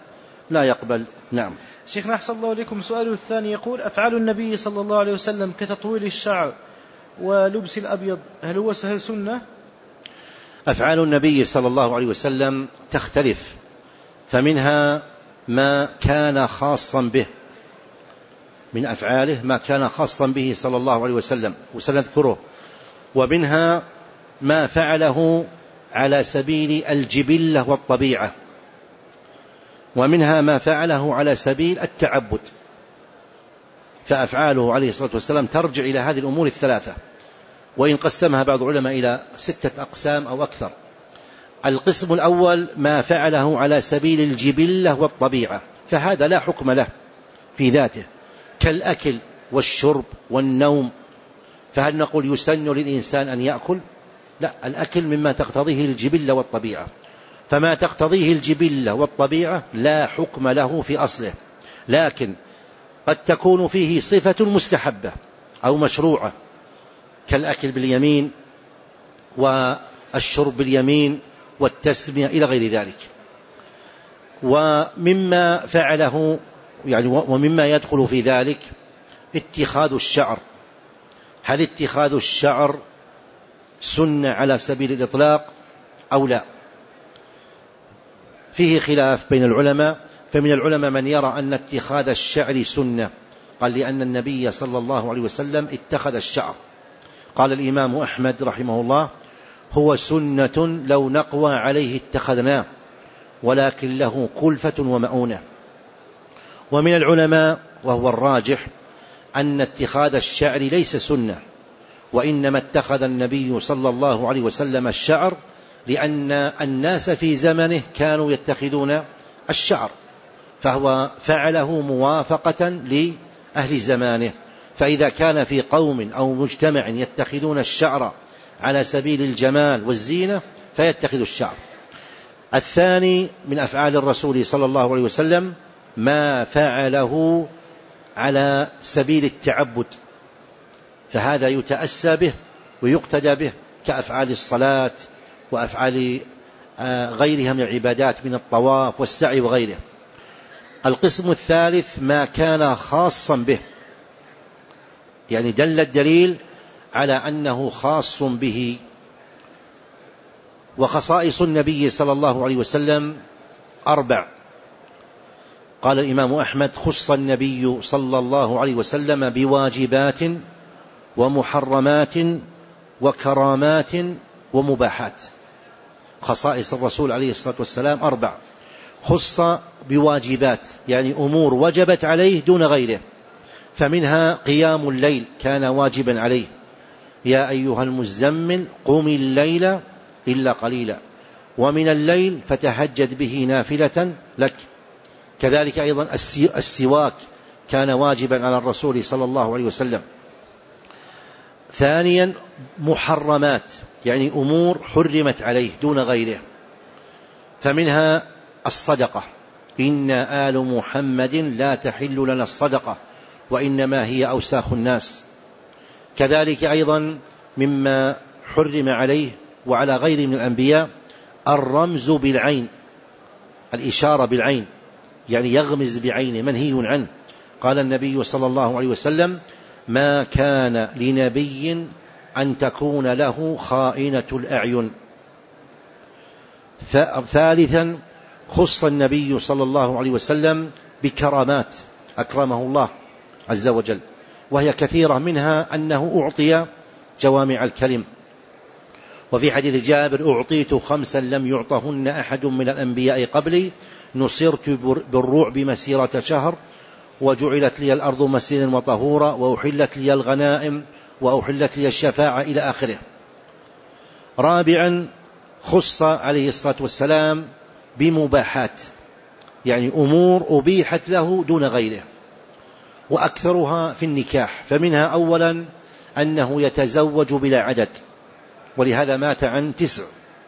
B: لا يقبل. نعم.
A: شيخنا أحسن الله إليكم، سؤاله الثاني يقول: أفعال النبي صلى الله عليه وسلم كتطويل الشعر ولبس الأبيض هل هو سهل سنة؟
B: أفعال النبي صلى الله عليه وسلم تختلف، فمنها ما كان خاصا به، من أفعاله ما كان خاصا به صلى الله عليه وسلم وسنذكره، ومنها ما فعله على سبيل الجبلة والطبيعة، ومنها ما فعله على سبيل التعبد. فأفعاله عليه الصلاة والسلام ترجع إلى هذه الأمور الثلاثة، وإن قسمها بعض العلماء إلى ستة أقسام أو أكثر. القسم الأول ما فعله على سبيل الجبلة والطبيعة، فهذا لا حكم له في ذاته، كالأكل والشرب والنوم. فهل نقول يسن للإنسان أن يأكل؟ لا، الأكل مما تقتضيه الجبلة والطبيعة، فما تقتضيه الجبلة والطبيعة لا حكم له في أصله، لكن قد تكون فيه صفة مستحبة أو مشروعة، كالأكل باليمين والشرب باليمين والتسمية إلى غير ذلك. ومما فعله يعني ومما يدخل في ذلك اتخاذ الشعر. هل اتخاذ الشعر سنة على سبيل الإطلاق أو لا؟ فيه خلاف بين العلماء، فمن العلماء من يرى أن اتخاذ الشعر سنة، قال لأن النبي صلى الله عليه وسلم اتخذ الشعر. قال الإمام أحمد رحمه الله: هو سنة لو نقوى عليه اتخذناه، ولكن له كلفة ومؤونة. ومن العلماء وهو الراجح أن اتخاذ الشعر ليس سنة، وإنما اتخذ النبي صلى الله عليه وسلم الشعر لأن الناس في زمنه كانوا يتخذون الشعر، فهو فعله موافقة لأهل زمانه. فإذا كان في قوم أو مجتمع يتخذون الشعر على سبيل الجمال والزينة فيتخذ الشعر. الثاني من أفعال الرسول صلى الله عليه وسلم ما فعله على سبيل التعبد، فهذا يتأسى به ويقتدى به، كأفعال الصلاة وأفعال غيرها من العبادات من الطواف والسعي وغيره. القسم الثالث ما كان خاصا به، يعني دل الدليل على أنه خاص به. وخصائص النبي صلى الله عليه وسلم أربع. قال الإمام أحمد: خص النبي صلى الله عليه وسلم بواجبات ومحرمات وكرامات ومباحات. خصائص الرسول عليه الصلاة والسلام أربع. خص بواجبات، يعني أمور وجبت عليه دون غيره، فمنها قيام الليل كان واجبا عليه: يا أيها المزمل قم الليل إلا قليلا، ومن الليل فتهجد به نافلة لك. كذلك أيضا السواك كان واجبا على الرسول صلى الله عليه وسلم. ثانيا محرمات، يعني أمور حرمت عليه دون غيره، فمنها الصدقة: إن آل محمد لا تحل لنا الصدقة وإنما هي أوساخ الناس. كذلك أيضا مما حرم عليه وعلى غيره من الأنبياء الرمز بالعين، الإشارة بالعين، يعني يغمز بعينه، منهي عنه. قال النبي صلى الله عليه وسلم: ما كان لنبي أن تكون له خائنة الأعين. ثالثا خص النبي صلى الله عليه وسلم بكرامات أكرمه الله عز وجل، وهي كثيرة، منها أنه أعطي جوامع الكلم. وفي حديث جابر: أعطيت خمسا لم يعطهن أحد من الأنبياء قبلي، نصرت بالرعب مسيرة شهر، وجعلت لي الأرض مسيرا وطهورا، وأحلت لي الغنائم، وأحلت لي الشفاعة إلى آخره. رابعا خص عليه الصلاة والسلام بمباحات، يعني أمور أبيحت له دون غيره، وأكثرها في النكاح. فمنها أولا أنه يتزوج بلا عدد، ولهذا مات عن تسع.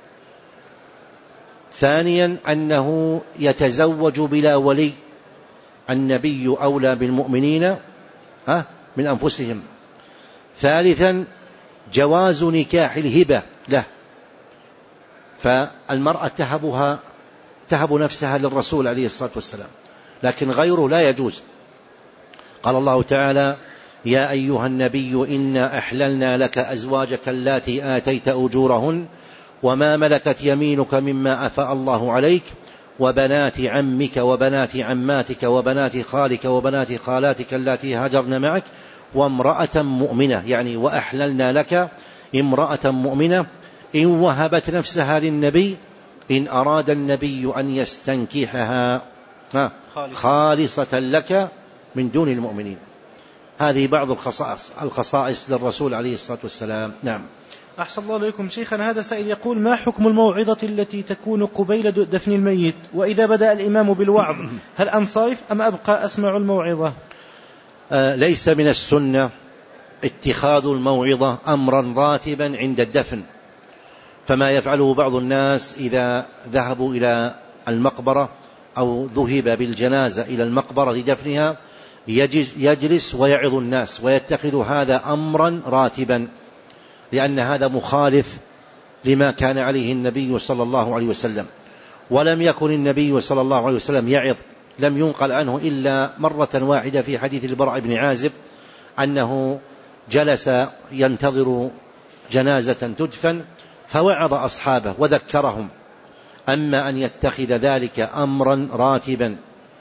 B: ثانيا أنه يتزوج بلا ولي، النبي أولى بالمؤمنين من أنفسهم. ثالثا جواز نكاح الهبة له، فالمرأة تهبها تهب نفسها للرسول عليه الصلاة والسلام، لكن غيره لا يجوز. قال الله تعالى: يا أيها النبي إنا أحللنا لك أزواجك اللاتي آتيت أجورهن وما ملكت يمينك مما أفاء الله عليك وبنات عمك وبنات عماتك وبنات خالك وبنات خالاتك اللاتي هاجرن معك وامرأة مؤمنة، يعني وأحللنا لك امرأة مؤمنة إن وهبت نفسها للنبي إن أراد النبي أن يستنكحها خالصة لك من دون المؤمنين. هذه بعض الخصائص الخصائص للرسول عليه الصلاة والسلام. نعم.
A: أحسن الله إليكم شيخنا. هذا سائل يقول: ما حكم الموعظة التي تكون قبيل دفن الميت، وإذا بدأ الإمام بالوعظ هل أنصرف أم أبقى أسمع الموعظة؟
B: آه ليس من السنة اتخاذ الموعظة أمرا راتبا عند الدفن، فما يفعله بعض الناس إذا ذهبوا إلى المقبرة أو ذهب بالجنازة إلى المقبرة لدفنها يجلس ويعظ الناس ويتخذ هذا أمرا راتبا، لأن هذا مخالف لما كان عليه النبي صلى الله عليه وسلم. ولم يكن النبي صلى الله عليه وسلم يعظ، لم ينقل عنه إلا مرة واحدة في حديث البراء بن عازب أنه جلس ينتظر جنازة تدفن فوعظ أصحابه وذكرهم. أما أن يتخذ ذلك أمرا راتبا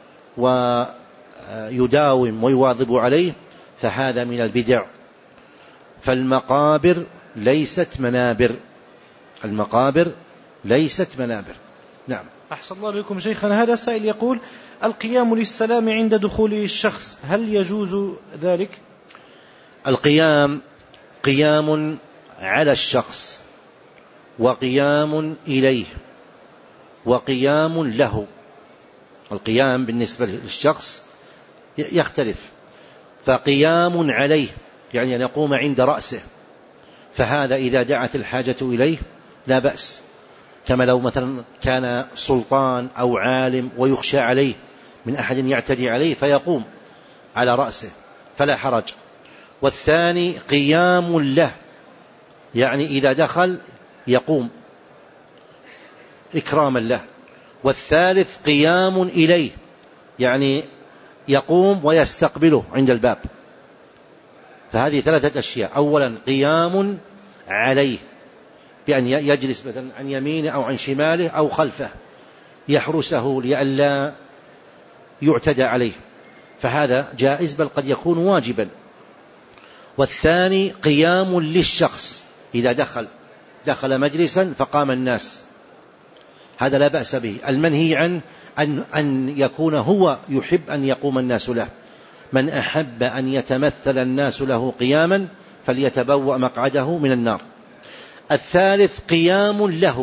B: ويداوم ويواظب عليه فهذا من البدع. فالمقابر ليست منابر، المقابر ليست منابر. نعم.
A: أحسن الله إليكم شيخنا. هذا سائل يقول: القيام للسلام عند دخول الشخص هل يجوز ذلك؟
B: القيام قيام على الشخص وقيام إليه وقيام له. القيام بالنسبة للشخص يختلف، فقيام عليه يعني أن يقوم عند رأسه، فهذا إذا دعت الحاجة إليه لا بأس، كما لو مثلا كان سلطان أو عالم ويخشى عليه من أحد يعتدي عليه فيقوم على رأسه فلا حرج. والثاني قيام له، يعني إذا دخل يقوم إكراما له. والثالث قيام إليه، يعني يقوم ويستقبله عند الباب. فهذه ثلاثة أشياء: أولا قيام عليه بأن يجلس مثلا عن يمينه أو عن شماله أو خلفه يحرسه لئلا يعتدى عليه، فهذا جائز بل قد يكون واجبا. والثاني قيام للشخص، إذا دخل دخل مجلسا فقام الناس، هذا لا بأس به. المنهي عن أن, أن يكون هو يحب أن يقوم الناس له. من أحب أن يتمثل الناس له قياما فليتبوأ مقعده من النار. الثالث قيام له،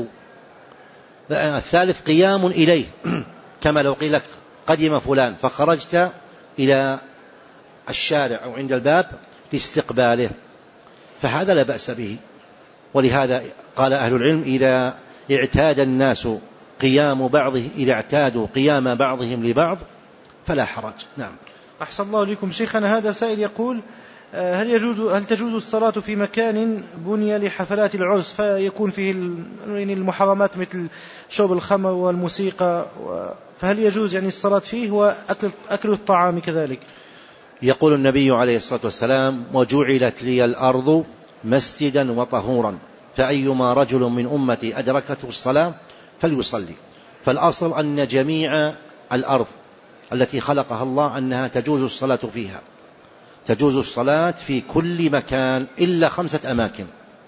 B: الثالث قيام إليه، كما لو قيل لك قدم فلان فخرجت إلى الشارع أو عند الباب لاستقباله، فهذا لا بأس به. ولهذا قال أهل العلم: إذا اعتاد الناس قيام بعضه إذا اعتادوا قيام بعضهم لبعض فلا حرج. نعم.
A: أحسن الله لكم شيخنا. هذا سائل يقول: هل يجوز هل تجوز الصلاة في مكان بني لحفلات العرس فيكون فيه المحرمات مثل شرب الخمر والموسيقى، فهل يجوز يعني الصلاة فيه وأكل أكل الطعام كذلك؟
B: يقول النبي عليه الصلاة والسلام: وجعلت لي الأرض مسجدا وطهورا، فأيما رجل من أمتي أدركته الصلاة فليصلي. فالأصل أن جميع الأرض التي خلقها الله أنها تجوز الصلاة فيها، تجوز الصلاة في كل مكان إلا خمسة أماكن: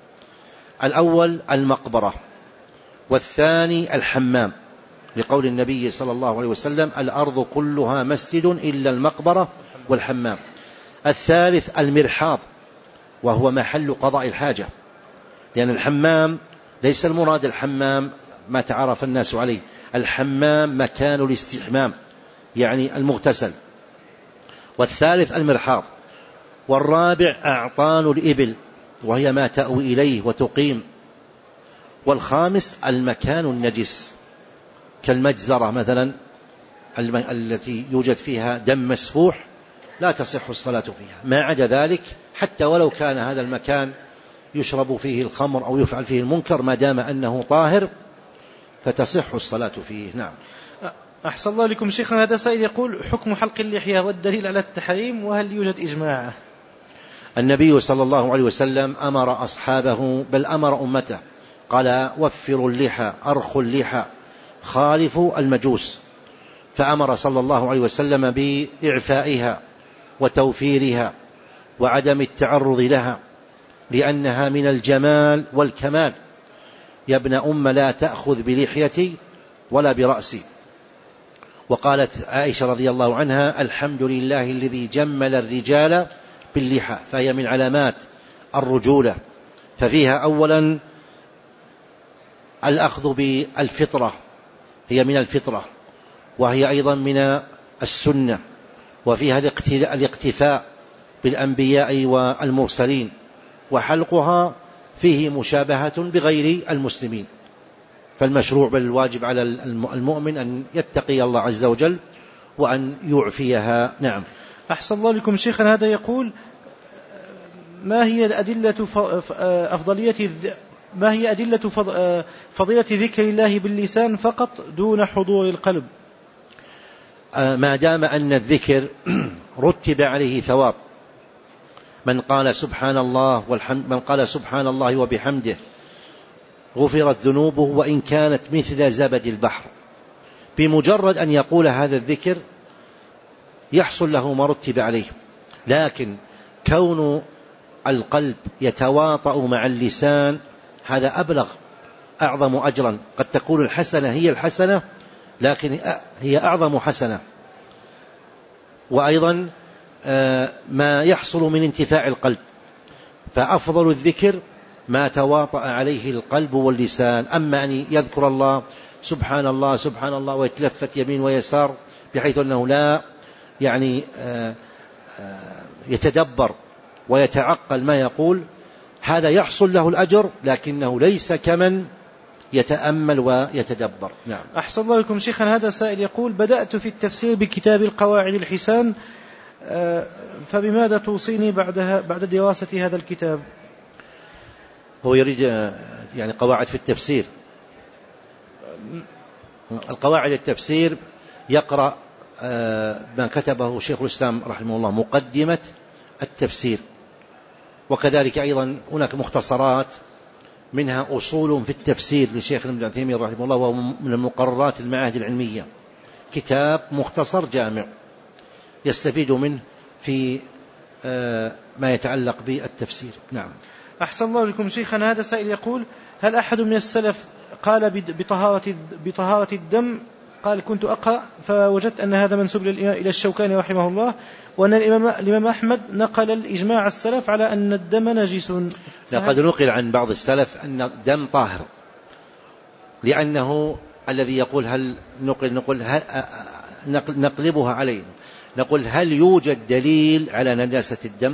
B: الأول المقبرة، والثاني الحمام، لقول النبي صلى الله عليه وسلم: الأرض كلها مسجد إلا المقبرة والحمام. الثالث المرحاض، وهو محل قضاء الحاجة، لأن الحمام ليس المراد الحمام ما تعرف الناس عليه، الحمام مكان الاستحمام يعني المغتسل. والثالث المرحاض. والرابع أعطان الإبل، وهي ما تأوي إليه وتقيم. والخامس المكان النجس كالمجزرة مثلا التي يوجد فيها دم مسفوح لا تصح الصلاة فيها. ما عدا ذلك حتى ولو كان هذا المكان يشرب فيه الخمر أو يفعل فيه المنكر ما دام أنه طاهر فتصح الصلاة فيه. نعم.
A: أحسن الله لكم شيخنا. هذا سائل يقول: حكم حلق اللحية والدليل على التحريم، وهل يوجد إجماع؟
B: النبي صلى الله عليه وسلم أمر أصحابه، بل أمر أمته، قال: وفروا اللحى، أرخوا اللحى، خالفوا المجوس. فأمر صلى الله عليه وسلم بإعفائها وتوفيرها وعدم التعرض لها، لأنها من الجمال والكمال. يا ابن أم لا تأخذ بلحيتي ولا برأسي. وقالت عائشة رضي الله عنها: الحمد لله الذي جمل الرجال باللحى، فهي من علامات الرجولة. ففيها أولا الأخذ بالفطرة، هي من الفطرة، وهي أيضا من السنة، وفيها الاقتفاء بالأنبياء والمرسلين، وحلقها فيه مشابهة بغير المسلمين. فالمشروع بل الواجب على المؤمن أن يتقي الله عز وجل وأن يعفيها. نعم.
A: أحسن الله لكم شيخنا. هذا يقول: ما هي أدلة أفضلية ما هي أدلة فضيلة ذكر الله باللسان فقط دون حضور القلب؟
B: ما دام أن الذكر رتب عليه ثواب، من قال سبحان الله والحمد، من قال سبحان الله وبحمده غفرت ذنوبه وإن كانت مثل زبد البحر. بمجرد أن يقول هذا الذكر يحصل له ما رتب عليه. لكن كون القلب يتواطأ مع اللسان هذا أبلغ، أعظم أجرا. قد تكون الحسنة هي الحسنة، لكن هي أعظم حسنة. وأيضا ما يحصل من انتفاع القلب. فأفضل الذكر ما تواطأ عليه القلب واللسان. أما أن يذكر الله سبحان الله سبحان الله ويتلفت يمين ويسار بحيث أنه لا يعني يتدبر ويتعقل ما يقول، هذا يحصل له الأجر، لكنه ليس كمن يتأمل ويتدبر. نعم.
A: أحسن الله لكم شيخا. هذا سائل يقول: بدأت في التفسير بكتاب القواعد الحسان، فبماذا توصيني بعدها بعد دراسة هذا الكتاب؟
B: هو يريد يعني قواعد في التفسير. القواعد التفسير يقرأ ما كتبه شيخ الإسلام رحمه الله، مقدمة التفسير. وكذلك أيضا هناك مختصرات، منها أصول في التفسير لشيخ ابن عثيمين رحمه الله، ومن المقررات المعاهد العلمية، كتاب مختصر جامع يستفيد منه في ما يتعلق بالتفسير. نعم.
A: أحسن الله لكم شيخنا. هذا سائل يقول: هل أحد من السلف قال بطهارة بطهارة الدم؟ قال: كنت أقرأ فوجدت أن هذا منسوب إلى الشوكاني رحمه الله، وأن الإمام أحمد نقل الإجماع السلف على أن الدم نجس.
B: لقد نقل عن بعض السلف أن الدم طاهر، لأنه الذي يقول هل نقل نقول هل نقلبها عليه، نقول هل يوجد دليل على نجاسة الدم؟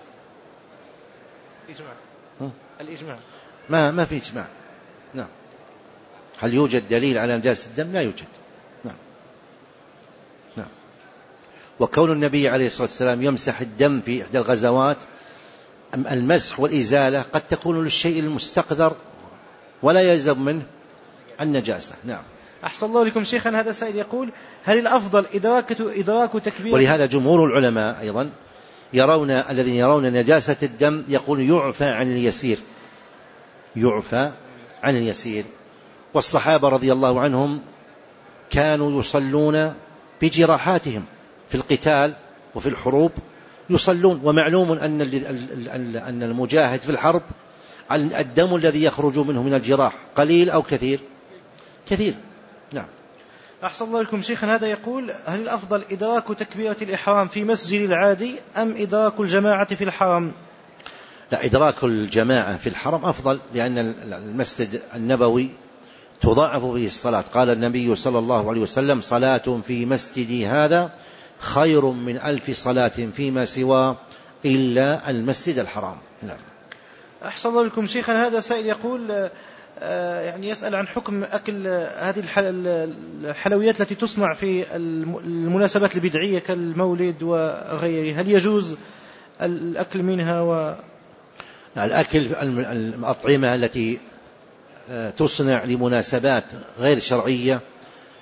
A: إجماع. الإجماع
B: ما ما في إجماع. نعم. هل يوجد دليل على نجاسة الدم؟ لا يوجد. نعم. نعم. وكون النبي عليه الصلاة والسلام يمسح الدم في إحدى الغزوات، المسح والإزالة قد تكون للشيء المستقدر ولا يلزم منه النجاسة. نعم.
A: أحسن الله لكم شيخا. هذا سائل يقول: هل الأفضل إدراك إدراك تكبير؟
B: ولهذا جمهور العلماء أيضا يرون، الذين يرون نجاسة الدم يقول يعفى عن اليسير، يعفى عن اليسير. والصحابة رضي الله عنهم كانوا يصلون بجراحاتهم في القتال وفي الحروب، يصلون. ومعلوم أن أن المجاهد في الحرب الدم الذي يخرج منه من الجراح قليل أو كثير؟ كثير. نعم.
A: أحسن الله لكم شيخا. هذا يقول: هل الأفضل إدراك تكبيرة الإحرام في مسجد العادي أم إدراك الجماعة في الحرم؟
B: لا، إدراك الجماعة في الحرم أفضل، لأن المسجد النبوي تضاعف فيه الصلاة. قال النبي صلى الله عليه وسلم: صلاة في مسجدي هذا خير من ألف صلاة فيما سوى إلا المسجد الحرام. نعم.
A: أحسن الله لكم شيخا. هذا سائل يقول يعني يسأل عن حكم أكل هذه الحلويات التي تصنع في المناسبات البدعية كالمولد وغيره، هل يجوز الأكل منها؟ و
B: الأكل الأطعمة التي تصنع لمناسبات غير شرعية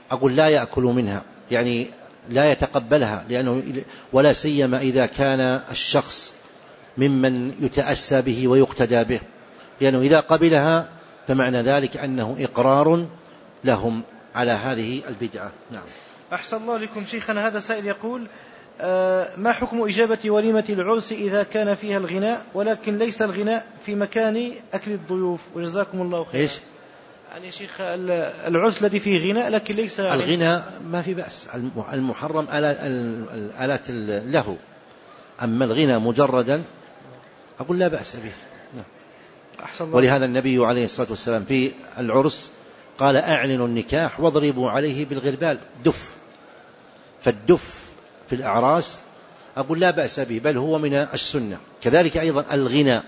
B: أقول لا يأكل منها، يعني لا يتقبلها، لأنه ولا سيما إذا كان الشخص ممن يتأسى به ويقتدى به، لأنه إذا قبلها فمعنى ذلك أنه إقرار لهم على هذه البدعة. نعم.
A: أحسن الله لكم شيخنا. هذا سائل يقول آه ما حكم إجابة وليمة العرس إذا كان فيها الغناء ولكن ليس الغناء في مكان أكل الضيوف؟ وجزاكم الله خيرا.
B: إيش؟
A: يعني شيخ العرس الذي فيه غناء لكن ليس
B: الغناء ما في بأس، المحرم آلات له، أما الغناء مجردا أقول لا بأس به. ولهذا النبي عليه الصلاة والسلام في العرس قال أعلنوا النكاح واضربوا عليه بالغربال دف، فالدف في الأعراس أقول لا بأس به، بل هو من السنة. كذلك أيضا الغناء،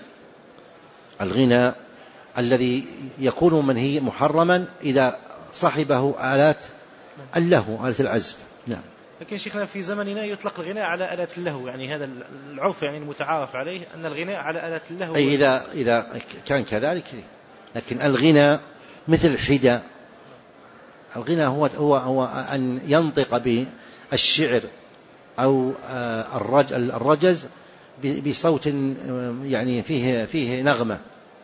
B: الغناء الذي يكون منهي محرما إذا صاحبه آلات اللهو، آلة العزف. نعم.
A: لكن شيخنا في زمننا يطلق الغناء على آلات اللهو، يعني هذا العرف يعني المتعارف عليه أن الغناء على آلات اللهو.
B: أي إذا, إذا كان كذلك. لكن الغناء مثل الحدى، الغناء هو, هو, هو أن ينطق بالشعر أو الرجز بصوت يعني فيه, فيه نغمة.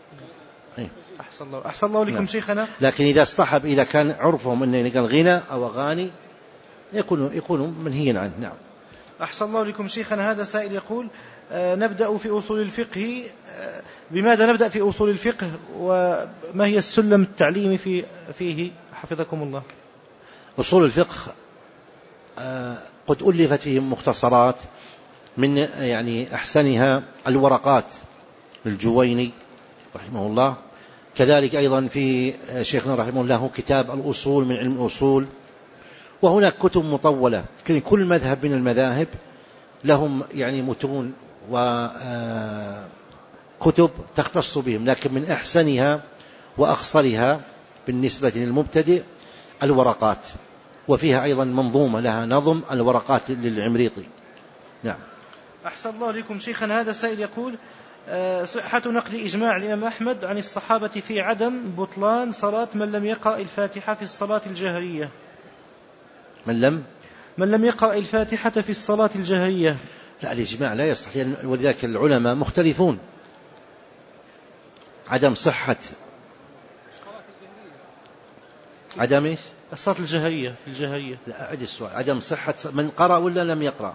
A: أحسن الله, أحسن الله لكم. نعم. شيخنا.
B: لكن إذا اصطحب، إذا كان عرفهم أن الغناء أو أغاني يكون يكون منهيا عنه. نعم.
A: أحسن الله لكم شيخنا. هذا سائل يقول آه نبدأ في أصول الفقه، آه بماذا نبدأ في أصول الفقه وما هي السلم التعليمي في فيه حفظكم الله؟
B: أصول الفقه آه قد ألفت فيه مختصرات، من يعني أحسنها الورقات للجويني رحمه الله. كذلك أيضا في شيخنا رحمه الله كتاب الأصول من علم الأصول. وهناك كتب مطولة، كل مذهب من المذاهب لهم يعني متون وكتب تختص بهم، لكن من أحسنها وأخصرها بالنسبة للمبتدئ الورقات، وفيها أيضا منظومة لها نظم الورقات للعمريطي. نعم.
A: أحسن الله لكم شيخنا. هذا السائل يقول صحة نقل إجماع الإمام أحمد عن الصحابة في عدم بطلان صلاة من لم يقرأ الفاتحة في الصلاة الجهرية.
B: من لم
A: من لم يقرأ الفاتحة في الصلاة الجهرية.
B: لا، الإجماع لا يصح، ولذلك العلماء مختلفون. عدم صحة عدم إيش؟
A: الصلاة الجهرية في الجهرية.
B: لا، أعد السؤال. عدم صحة من قرأ ولا لم يقرأ؟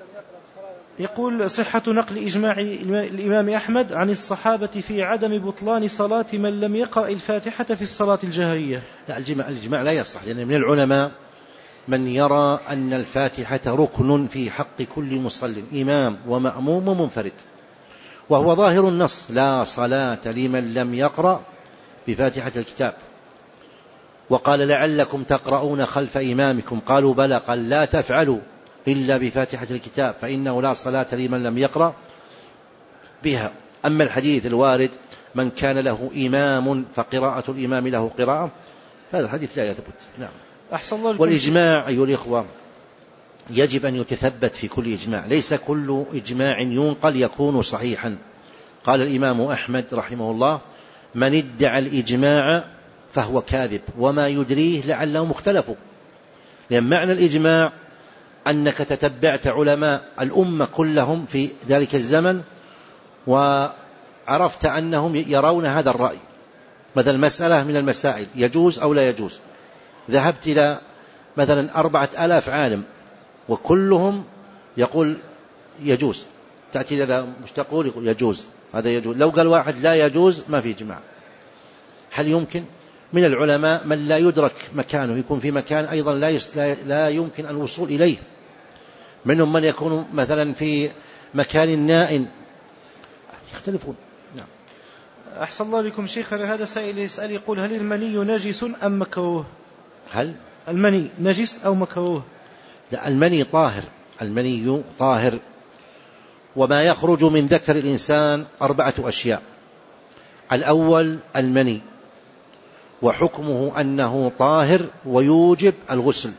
A: يقول صحة نقل إجماع الإمام أحمد عن الصحابة في عدم بطلان صلاة من لم يقرأ الفاتحة في الصلاة الجهرية.
B: لا، الإجماع, الإجماع لا يصح، لأن من العلماء من يرى أن الفاتحة ركن في حق كل مصل، إمام ومأموم ومنفرد، وهو ظاهر النص: لا صلاة لمن لم يقرأ بفاتحة الكتاب. وقال: لعلكم تقرؤون خلف إمامكم، قالوا: بلى. قال: لا تفعلوا إلا بفاتحة الكتاب فإنه لا صلاة لمن لم يقرأ بها. أما الحديث الوارد: من كان له إمام فقراءة الإمام له قراءة، هذا الحديث لا يثبت. نعم.
A: أحسن الله.
B: والإجماع أيها الإخوة يجب أن يتثبت في كل إجماع، ليس كل إجماع ينقل يكون صحيحا. قال الإمام أحمد رحمه الله: من ادعى الإجماع فهو كاذب وما يدريه لعله مختلف. لأن معنى الإجماع أنك تتبعت علماء الأمة كلهم في ذلك الزمن وعرفت أنهم يرون هذا الرأي، مثلا مسألة من المسائل يجوز أو لا يجوز، ذهبت إلى مثلا أربعة آلاف عالم وكلهم يقول يجوز، تأتي إلى مشتقول يقول يجوز، هذا يجوز. لو قال واحد لا يجوز ما في إجماع. هل يمكن؟ من العلماء من لا يدرك مكانه، يكون في مكان أيضا لا, لا يمكن الوصول إليه. منهم من يكون مثلا في مكان نائٍ، يختلفون. نعم.
A: أحسن الله لكم شيخ. هذا سائل يسأل يقول: هل المني نجس أم مكروه؟
B: هل
A: المني نجس أو مكروه؟
B: لا، المني طاهر، المني طاهر. وما يخرج من ذكر الإنسان أربعة أشياء. الأول المني، وحكمه أنه طاهر ويوجب الغسل.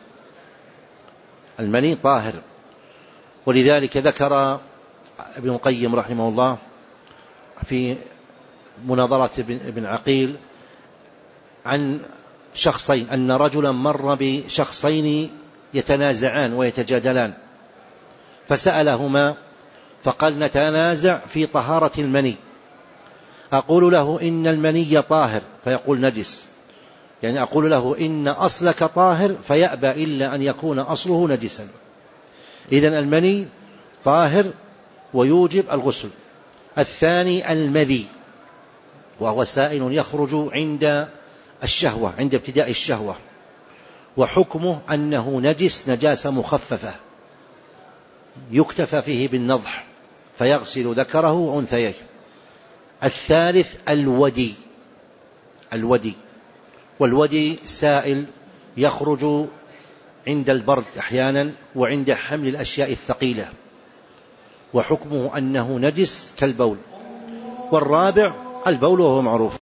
B: المني طاهر، ولذلك ذكر ابن القيم رحمه الله في مناظرة ابن عقيل عن شخصين، أن رجلا مر بشخصين يتنازعان ويتجادلان، فسألهما فقال نتنازع في طهارة المني، أقول له إن المني طاهر فيقول نجس، يعني أقول له إن أصلك طاهر فيأبى إلا أن يكون أصله نجسا. إذن المني طاهر ويوجب الغسل. الثاني المذي، وهو سائل يخرج عند الشهوة، عند ابتداء الشهوة، وحكمه أنه نجس نجاسة مخففة يكتفى فيه بالنضح فيغسل ذكره وأنثيه. الثالث الودي، الودي والودي سائل يخرج عند البرد أحيانا وعند حمل الأشياء الثقيلة، وحكمه أنه نجس كالبول. والرابع البول وهو معروف.